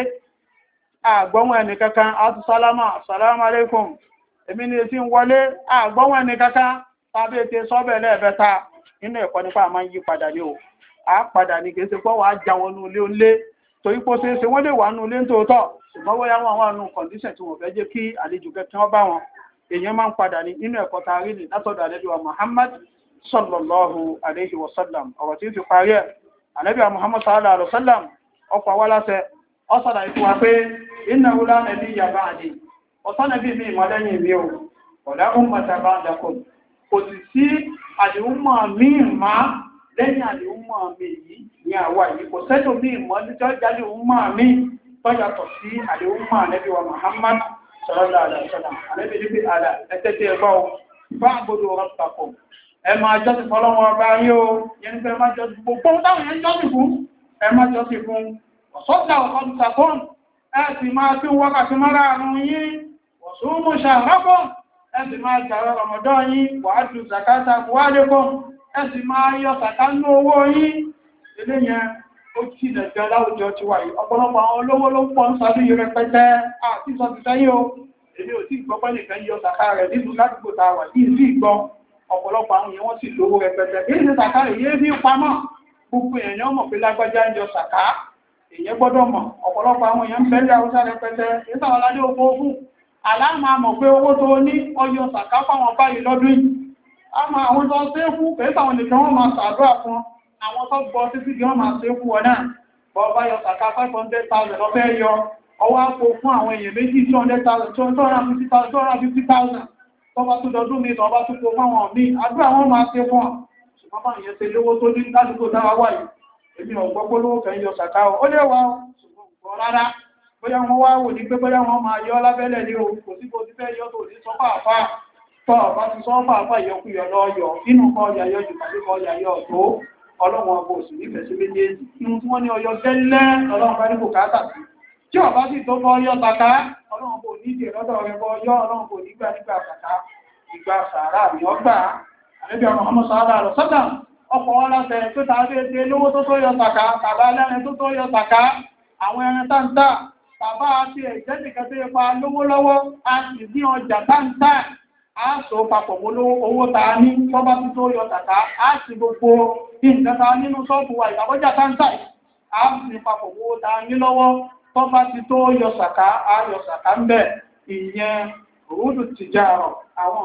Speaker 1: àgbọ́wọ̀n ẹnì kankan àti sálámà assalamu alaikum èmi ni ti ń wọlé àgbọ́wọ̀n ẹnì kankan tàbí ètè sọ́bẹ̀ lẹ́ẹ̀mẹ́ta nínú ẹ̀kọ́ nípa àmá yí padà ní o a padà ní kìí ṣe pọ́ wà á já wọn ní ilé olé torí pó ṣe é ṣe wọ́n lè wà ní ilé ń tòótọ́ ṣùgbọ́n wọ́n yá wọn àwọn àánú kọ̀ǹdíṣẹ̀ tí wọ́n fẹ́ jẹ́ kí àlejò kẹkẹ́ wọn bá wọn èèyàn máa ń padà ní nínú ẹ̀kọ́ ta rí ní látọ̀dọ̀ àlejò wa Muhammad sallallahu alayhi wa sallam ọ̀rọ̀ tí ó fi parí ẹ̀ àlejò wa Muhammad sallallahu alayhi wa sallam ọkọ̀ wa láṣẹ ọ̀sọ̀dà ikú wa pé iná wúlá nẹbí yàrá àdé ọ̀sán nẹbí mi ìmọ̀lẹ́yìn mi ò ọ̀dà ó mọ̀ta bá ń dakọ̀ kò sì sí àdéhùnmọ̀ míì má lẹ́yìn àdéhùnmọ̀ mi yìí ní àwa yìí kò sẹ́tò míì mọ́ níjọ́ jáde àdéhùnmọ̀ mi tọ́jàtọ̀ sí àdéhùnmọ̀ ànábì wa Muhammad sallallahu alaihi wasallam ànábì níbi àlà ẹ̀tẹ́tẹ́ ẹgbọ́ bá àgbòdò rabbakum ẹ máa jọ́sìn fọ́lọ́wọ́ ọba yín o yẹn pé ẹ máa jọ́sìn gbogbo táwọn yẹn jọ́sìn fún ẹ máa jọ́sìn fún ọ̀sọ́dà ọ̀kọ́dùsàkọ́n ẹ sì máa tí wákàtí mọ́ra àrùn yín wọ̀sùn mú ṣàrábọ̀ ẹ̀sì máa jàrọ Ramadan yìí wà á ju zakata buwádẹ́kọ́ ẹ̀sì máa yọ sàkánú owó yìí ilé yẹn ó tí lẹ̀jọ́ láwùjọ ti wà yìí ọ̀pọ̀lọpọ̀ àwọn olówó ló pọ̀ ń sáré yìí rẹpẹtẹ àti sọ ti sẹ́yìn o èmi ò tí gbọ́ pẹ́ nìkan yọ sàká rẹ̀ nínú ládùúgbò tá a wà yìí sí ìgbọ́ ọ̀pọ̀lọpọ̀ àwọn èèyàn wọ́n sì lówó rẹpẹtẹ kí ní sàká rẹ̀ yé bí pamọ́ gbogbo èèyàn mọ̀ pé lágbájá ń yọ sàká èèyàn gbọ́dọ̀ mọ̀ ọ̀pọ̀lọpọ̀ àwọn èèyàn ń bẹ́lẹ̀ haúsá rẹpẹtẹ èyí táwọn aládé oko fún aláàmà mọ̀ pé owó tó ní ọyọ sàká fáwọn báyìí lọ́dún yìí àmà àwọn tó ṣe fún pẹ̀lú àwọn nìkan wọ́n máa ṣàdúrà fún àwọn tó gbọ́ títí bí wọ́n máa ṣe fún wọn náà bọ́ bá yọ sàká five hundred thousand lọ́fẹ́ yọ ọwọ́ àpò fún àwọn èèyàn méjì two hundred thousand two hundred fifty thousand tó bá tó dọdún mi tó bá tó kó fáwọn míì àdúrà wọn máa ṣe fún ọ ṣùgbọ́n bá ìyẹn ṣe lówó tó ní ládùúgbò dára wà yìí èmi ò gbọ́ pé lówó kẹ́ yọ sàká ó lè wà ṣùgbọ́n rárá bóyá wọ́n wá wò ní pé bóyá wọ́n máa yọ́ lábẹ́lẹ̀ ní o kò sí bó ti fẹ́ yọ́ tó ní sọ́fà àfá tọ́ bá ti sọ́fà àfá ìyọkúyọ lọ́yọ̀ inú kọ́ ọjà yọ jù pàdé kọ́ ọjà yọ tó ọlọ́run ọgbọ̀ òsì nífẹ̀ẹ́ sí méjèèjì inú tí wọ́n ní ọyọ gẹ́lẹ́ ọlọ́run bá ní kò káàtà sí tí ọba sì tó bọ́ ọyọ́ tàkà ọlọ́run kò ní ìdè lọ́dọ̀ rẹ bọ́ ọyọ́ ọlọ́run kò nígbà nígbà tàkà ìgbà sàárà ní ọgbà àlébí ọmọ ọmọ sàárà lọ sọ́dà ọkọ̀ wọn láti ẹ̀ tó tàbí ẹgbẹ́ lówó tó tó yọ tàkà tàbá lẹ́rin tó tó yọ tàkà àwọn ẹran táǹtà bàbá àti ẹ̀jẹ́ nìkan tó yẹ pa lówó lọ́wọ́ a sì ní ọjà táǹtà a sọ papọ̀ mọ́ owó ta ní tọ́bá tó tó yọ tàkà a sì gbogbo nǹkan ta nínú ṣọ́ọ̀bù wa ìgbàbọ́jà táǹtà a sì papọ̀ mọ́ owó ta ní lọ́wọ́ tọ́bá ti tó yọ sàkà a yọ sàkà ń bẹ̀ ìyẹn òwúdù tìjàrọ̀ àwọn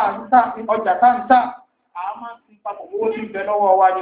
Speaker 1: ọjà táǹtà a máa ti papọ̀ mọ́ owó tí ń bẹ lọ́wọ́ wa ni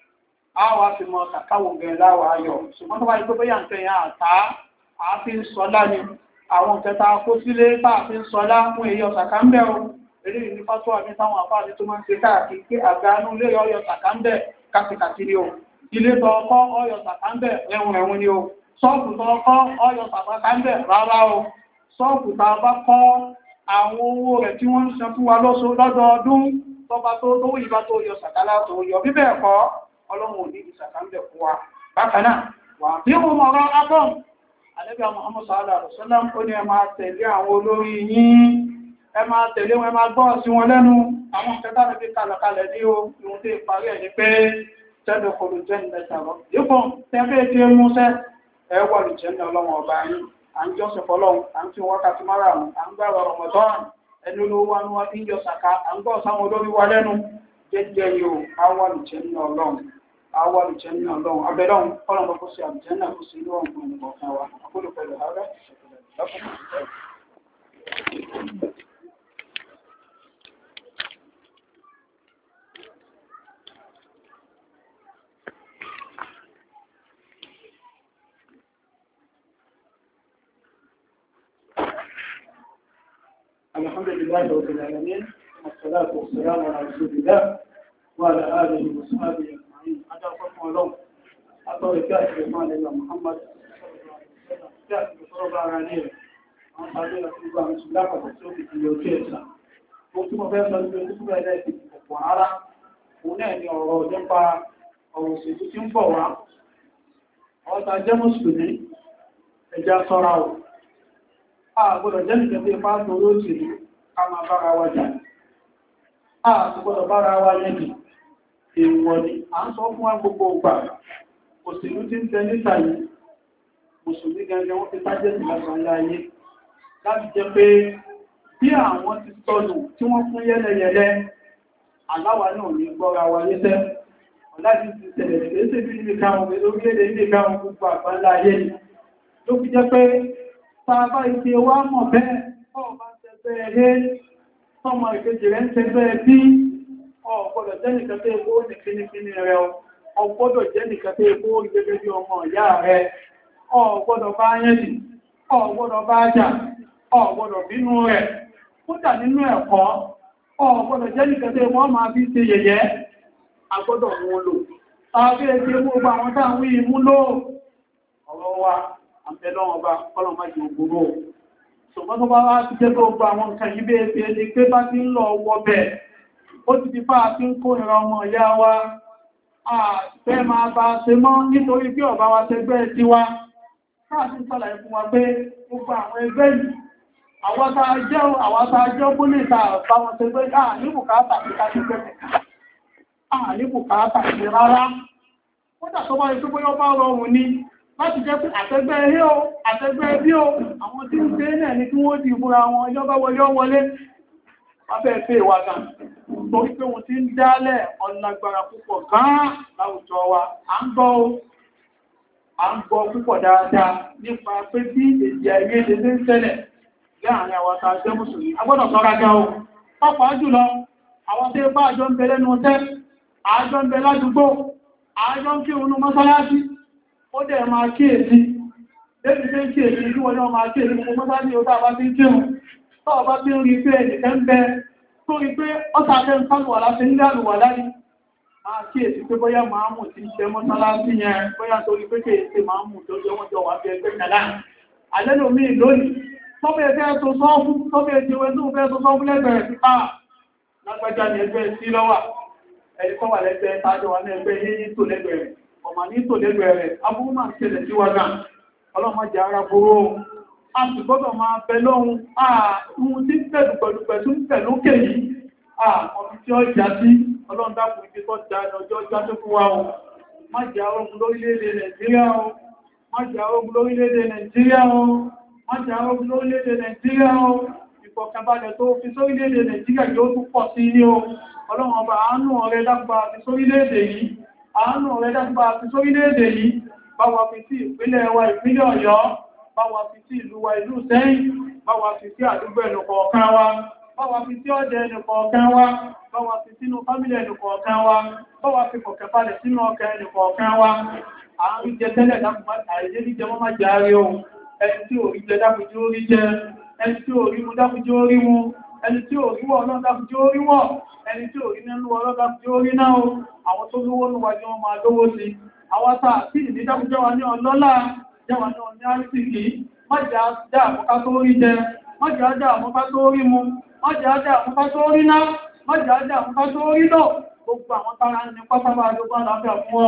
Speaker 1: a wá fi mọ sàkáwò gẹ̀ẹ́ láwà ayọ̀ ṣùgbọ́n tó bá yẹ pé bóyá nǹkan yẹn àtà ààfin sọlá ni àwọn kẹta kó sílé táàfin sọlá fún èyí ọ̀sàkà ń bẹ̀ o eré ní fásitì àmì táwọn àfáàní tó máa ń ṣe káàkiri pé àgánú lé ọyọ sàkà ń bẹ̀ kásìkàtì ni o ilé tọọkọ ọyọ sàkà ń bẹ̀ ẹ̀wùn ẹ̀wùn ni o ṣọ́ọ̀bù tọọkọ ọyọ sàkà ń bẹ̀ rárá o ṣọ́ọ̀bù tá a bá kọ́ àwọn owó rẹ̀ tí wọ́n ń san fún wa lọ́sọ lọ́dọọdún tọba tó tó ìbá tó yọ sàkà látò yọ bíbẹ̀ ẹ̀kọ́ ọlọ́run ò ní ìsàkà ń bẹ̀ fún wa bákan náà wà bí wọn mọ̀rọ̀ akọ́m ànábì Muhammad sallallahu alaihi wasallam ó ní ẹ máa tẹ̀lé àwọn olórí yín ẹ máa tẹ̀lé wọn ẹ máa gbọ́ sí wọn lẹ́nu àwọn kẹta níbi kàlàkalẹ̀ ní o ìwọ̀n tí ìparí ẹ̀ ní pé tẹ́lẹ̀ kọlu jẹ́ ìlẹ́sàrọ̀ yípo tẹ́lẹ̀ tí ó múṣẹ́ ẹ wà lù jẹ́ ọlọ́run ọba yín à ń jọ́sìn fọlọ́run à ń fi wákàtí márùn-ún à ń gbàgbọ́ Ramadan ẹni olówó wa ní wọn fi ń jọ sàká à ń gbọ́ sáwọn olórí wa lẹ́nu jẹ́jẹ́ yìí o á wà lù jẹ́ ọlọ́run á wà lù jẹ́ ọlọ́run abẹ́lọ́run ọlọ́run kó sí àbùjẹ́ náà kó sí inú ọ̀gbìn nìkan wa àkóló pẹ̀lú ààrẹ الحمد لله رب العالمين والصلاة والسلام على رسول الله وعلى آله وصحبه أجمعين أجابكم الله أطول كاتب الإيمان إلى محمد كاتب صلى الله عليه وعن صديقة الله من سلاحة وسوف يوكيسا وكما فيصل بيوتكم إليه وعلى هنا أورو جنبا أو سيدتين فورا أو تاجة مسلمين إجا صراو àgbọ́dọ̀ jẹ́ nìkan tí ipá tó ló ti rí ká máa bára wa jà àgbọ́dọ̀ bára wa yẹ́dì èèwọ̀ ni à ń sọ fún wa gbogbo ọgbà òṣèlú tí ń tẹ níta yìí mùsùlùmí gẹ́gẹ́ wọ́n fi tájẹ́sì lásán láyé láti jẹ́ pé bí àwọn ti tọ́nù tí wọ́n fún yẹ́lẹyẹ̀lẹ́ aláwa náà ní gbọ́ra wa yẹ́sẹ́ ọ̀láti ti tẹ̀lẹ̀ tẹ̀lẹ̀ bí níbi káwọn orílẹ̀-èdè ilé káwọn gbogbo àgbáńlá ayé ni ló fi jẹ́ pé tàbá ìṣe wá mọ̀ bẹ́ẹ̀ ọ̀bá tẹ́gbẹ́ ẹ̀rẹ́ tọ́mọ ìkejì rẹ̀ ń tẹ́gbẹ́ bí ọ̀gbọ́dọ̀ jẹ́ nìkan tó epo ní kíníkíní rẹ̀ ọgbọ́dọ̀ jẹ́ nìkan tó epo gẹ́gẹ́ bí ọmọ ìyá rẹ̀ ọ̀gbọ́dọ̀ bá yẹ́nì ọ̀gbọ́dọ̀ bá jà ọ̀gbọ́dọ̀ bínú rẹ̀ kódà nínú ẹ̀kọ́ ọ̀gbọ́dọ̀ jẹ́ nìkan tó epo máa fi ṣe yẹ̀yẹ́ agbọ́dọ̀ wọn lò tàbí ẹgbẹ́ gbogbo àwọn táwọn ìmúlò ọ̀rọ̀ wa àmẹ́lọ́wọ́n bá kọ́lọ̀ máa jẹ ògbòrò ṣùgbọ́n tó bá wá ti jẹ́ tó gba àwọn nǹkan yìí bẹ́ẹ̀ fi ẹni pé bá ti ń lọ wọ bẹ̀ ó ti di fáà tí ń kó ìra ọmọ ìyá wa àfẹ́ máa bá ṣe mọ́ nítorí pé ọ̀bá wa tẹgbẹ́ ti wa káà sí sàlàyé fún wa pé gbogbo àwọn ẹgbẹ́ yìí àwọn tá a jẹ́ àwọn tá a jẹ́ bólè ta bá wọn tẹgbẹ́ à ní bùkátà sí ká tẹgbẹ́ à ní bùkátà sí rárá kódà tó bá yẹ tó bóyá bá rọrùn ni láti jẹ́ pé àtẹ́gbẹ́ eré o àtẹ́gbẹ́ ẹbí o àwọn tí ń tẹ́ náà ní kí wọ́n di ìbúra wọn ọjọ́ bá wọlé wọlé wáfẹ́ fẹ́ ìwà gan torí pé wọ́n ti ń dálẹ̀ ọlágbára púpọ̀ gan láwùjọ wa à ń gbọ́ o à ń gbọ́ púpọ̀ dáadáa nípa pé bí èdè àìyedè lè ń ṣẹlẹ̀ láàrin àwọn tá a jẹ́ mùsùlùmí a gbọ́dọ̀ ṣọ́ra gan o pàápàá jùlọ àwọn tí bá àjọ ń bẹ lẹ́nu ọtẹ́ àjọ ń bẹ ládùúgbò àjọ ń kírun mọ́sálásí ó dẹ̀ máa kíyèsí lẹ́bí tí ń kíyèsí tí wọ́n náà máa kíyèsí gbogbo mọ́sá ní ọdá bá ti ń kírun tọ́ọ̀ bá tí ń rí pé ẹnìkẹ́ ń bẹ tó rí pé ọ́sàfẹ́ ń sálùwà láti ń dàlùwà láyé máa kíyèsí pé bóyá máa mú ti ń tẹ mọ́sálásí yẹn bóyá torí pé kéèsì máa mú tó jẹ́ wọ́n jọ wà bí ẹgbẹ́ nàlá alẹ́lòmí lónìí tọ́bẹ̀ fẹ́ tó sọ́ọ́fún tọ́bẹ̀ ti wẹ́ tó fẹ́ tó sọ́ọ́fún lẹ́gbẹ̀rẹ̀ sí káà lágbàjá ní ẹgbẹ́ sí lọ́wà ẹni tó wà lẹ́gbẹ̀ẹ́ tájọ wà ní ẹgbẹ́ yìí tó lẹ́gbẹ̀rẹ̀ ọmọ ní tò lẹ́gbẹ̀ẹ́ rẹ̀ abúrú máa ń ṣẹlẹ̀ sí wa gan ọlọ́mọdé ara burú a sì gbọ́dọ̀ máa bẹ lọ́hun ààrùn tí pẹ̀lú pẹ̀lú pẹ̀lú pẹ̀lú kè yìí ọmọ tí ó já sí ọlọ́run dákùn ibi tó já ọjọ́ já tó fún wa o má jẹ́ arógun lórílẹ̀-èdè Nàìjíríà o má jẹ́ arógun lórílẹ̀-èdè Nàìjíríà o má jẹ́ arógun lórílẹ̀-èdè Nàìjíríà o ìfọ̀kànbalẹ̀ tó fi sórílẹ̀-èdè Nàìjíríà yóò tún pọ̀ sí ní o ọlọ́run ọba àánú ọ̀rẹ́ dágbà fi sórílẹ̀-èdè yìí àánú rẹ̀ dágbà fi sórílẹ̀-èdè yìí báwa fi sí ìpínlẹ̀ wa ìpínlẹ̀ Ọ̀yọ́ báwa fi sí ìlú wa ìlú Ṣẹ́yìn báwa fi sí àdúgbò ẹnùkọ̀ọ̀kan wa báwa fi sí ọ̀dẹ̀ ẹnùkọ̀ọ̀kan wa báwa fi sínú fámílì ẹnùkọ̀ọ̀kan wa báwa fi kọ̀kẹ̀fàlẹ̀ sínú ọkẹ̀ ẹnùkọ̀ọ̀kan wa àárín jẹ tẹ́lẹ̀ àìjẹ́ ní jẹ mọ́ má járe o ẹni tí ò rí jẹ dákùjú orí jẹ ẹni tí ò rí mú dákùjú orí mú ẹni tí ò rí wọ́ ọlọ́run dákùjú orí wọ́ ẹni tí ò rí nínú ọlọ́run dákùjú orí náà o àwọn tó lówó níwájú wọn máa lówó sí àwọn táà sí ìdí dákùjẹ́wà ní ọlọ́lá jẹ́wà náà ní àrísìkí májá dá àmúká tó rí jẹ májá dá àmúká tó rí mu májá dá àmúká tó rí ná májá dá àmúká tó rí lọ gbogbo àwọn tára ní pátápá àjọgbọ́n láfíà fún ọ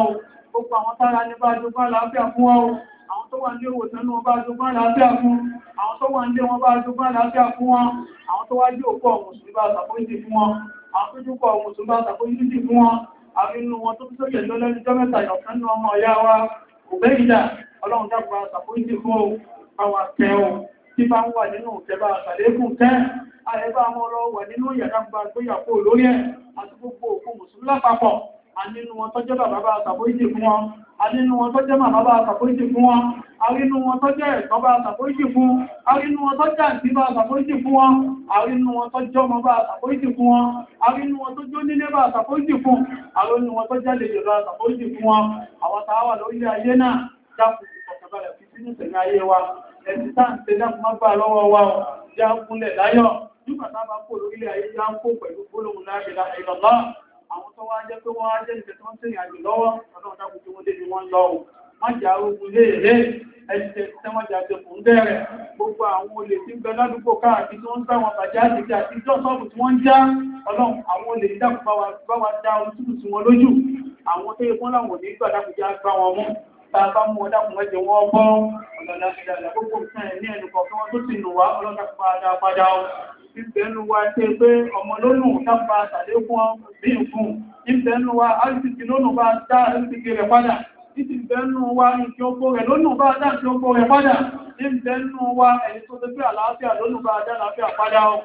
Speaker 1: gbogbo àwọn tára ní bá jogún àlàáfíà fún wọn o àwọn tó wà ní òwòsàn ní wọn bá jogún àlàáfíà fún àwọn tó wà nílé wọn bá jogún àlàáfíà fún wọn àwọn tó wá jí òkú ọ̀mùsùn bá ṣàforíjì fún wọn àwọn tó jùkọ̀ ọ̀mùsùn bá ṣàforíjì fún wọn àwọn inú wọn tó tó jẹ̀ lọ́lẹ́jọ́ mẹ́ta ìyọ̀kan ní ọmọ ọ̀yá wa òbẹ́ìdà ọlọ́run dákùn bá ṣàforíjì fún o àwọn akẹ́ o tí bá ń wà nínú ìtẹ́bà àṣàlékùn tẹ́ àyẹ́bá àwọn ọlọ́wà nínú ìyàdágbà gbéyàwó lórí ẹ̀ àti gbogbo òkú mùsùlùmí lápapọ̀ ànínú wọn tó jẹ́ bàbá bá ṣàforíjì fún wọn ànínú wọn tó jẹ́ màmá bá ṣàforíjì fún wọn àrínú wọn tó jẹ́ ẹ̀gbọ́n bá ṣàforíjì fún àrínú wọn tó jẹ́ àǹtí bá ṣàforíjì fún wọn àrínú wọn tó jẹ́ ọmọ bá ṣàforíjì fún wọn àrínú wọn tó jẹ́ onílé bá ṣàforíjì fún àrínú wọn tó jẹ́ àlejò bá ṣàforíjì fún wọn àwọn tàwà lórí ayé náà dákùn ìfọ̀kànbalẹ̀ fi sínú ìsẹ̀mí ayé wa ẹ̀sìn tá à ń ṣe dákùn má gbà lọ́wọ́ wa ọ̀ já kúnlẹ̀ láyọ̀ nígbà tá a bá kó lórílẹ̀ ayé já kó pẹ̀lú gbólóhùn la ilaha illallah àwọn tó wá jẹ́ pé wọ́n á jẹ́ ìṣẹ́ tó ń tẹ̀yìn àjò lọ́wọ́ ọlọ́run dákùn tí wọ́n débi wọ́n lọ ò má jà ogun léèrè ẹ̀ṣẹ̀ tẹ́wọ́n jà ṣe fún bẹ̀rẹ̀ gbogbo àwọn olè tí ń bẹ ládùúgbò káàkiri tí wọ́n ń gbá wọn bàjẹ́ àti àti ìjọ sọ́ọ̀bù tí wọ́n ń já ọlọ́run àwọn olè dákùn bá wa dá ojútùú sí wọn lójú àwọn tó yẹ fún láwọn òní gbà dákùn já gbá wọn mú tá a bá mú ọdá kùn mẹ́jọ wọ́n bọ́ ọ̀lọ́dá ìdàgbà gbogbo nǹkan ẹ̀ ní ẹnu kọ̀ọ̀kan wọn tó ti nù wá ọlọ́dá padà padà ọ ìbẹ̀ẹ́nu wa ṣe pé ọmọ lónù dápa àtàlékún bí nǹkan ìbẹ̀ẹ́nu wa àìsìkì lónù bá dá àìsìkì rẹ̀ padà ìbẹ̀ẹ́nu wa ìkí oko rẹ̀ lónù bá dá ìkí oko rẹ̀ padà ìbẹ̀ẹ́nu wa ẹni tó tẹ́ pé àlàáfíà lónù bá dá àlàáfíà padà ọ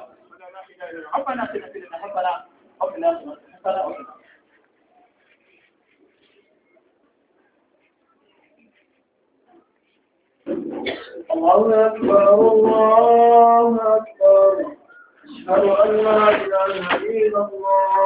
Speaker 2: الله أكبر الله أكبر أشهد أن لا إله إلا الله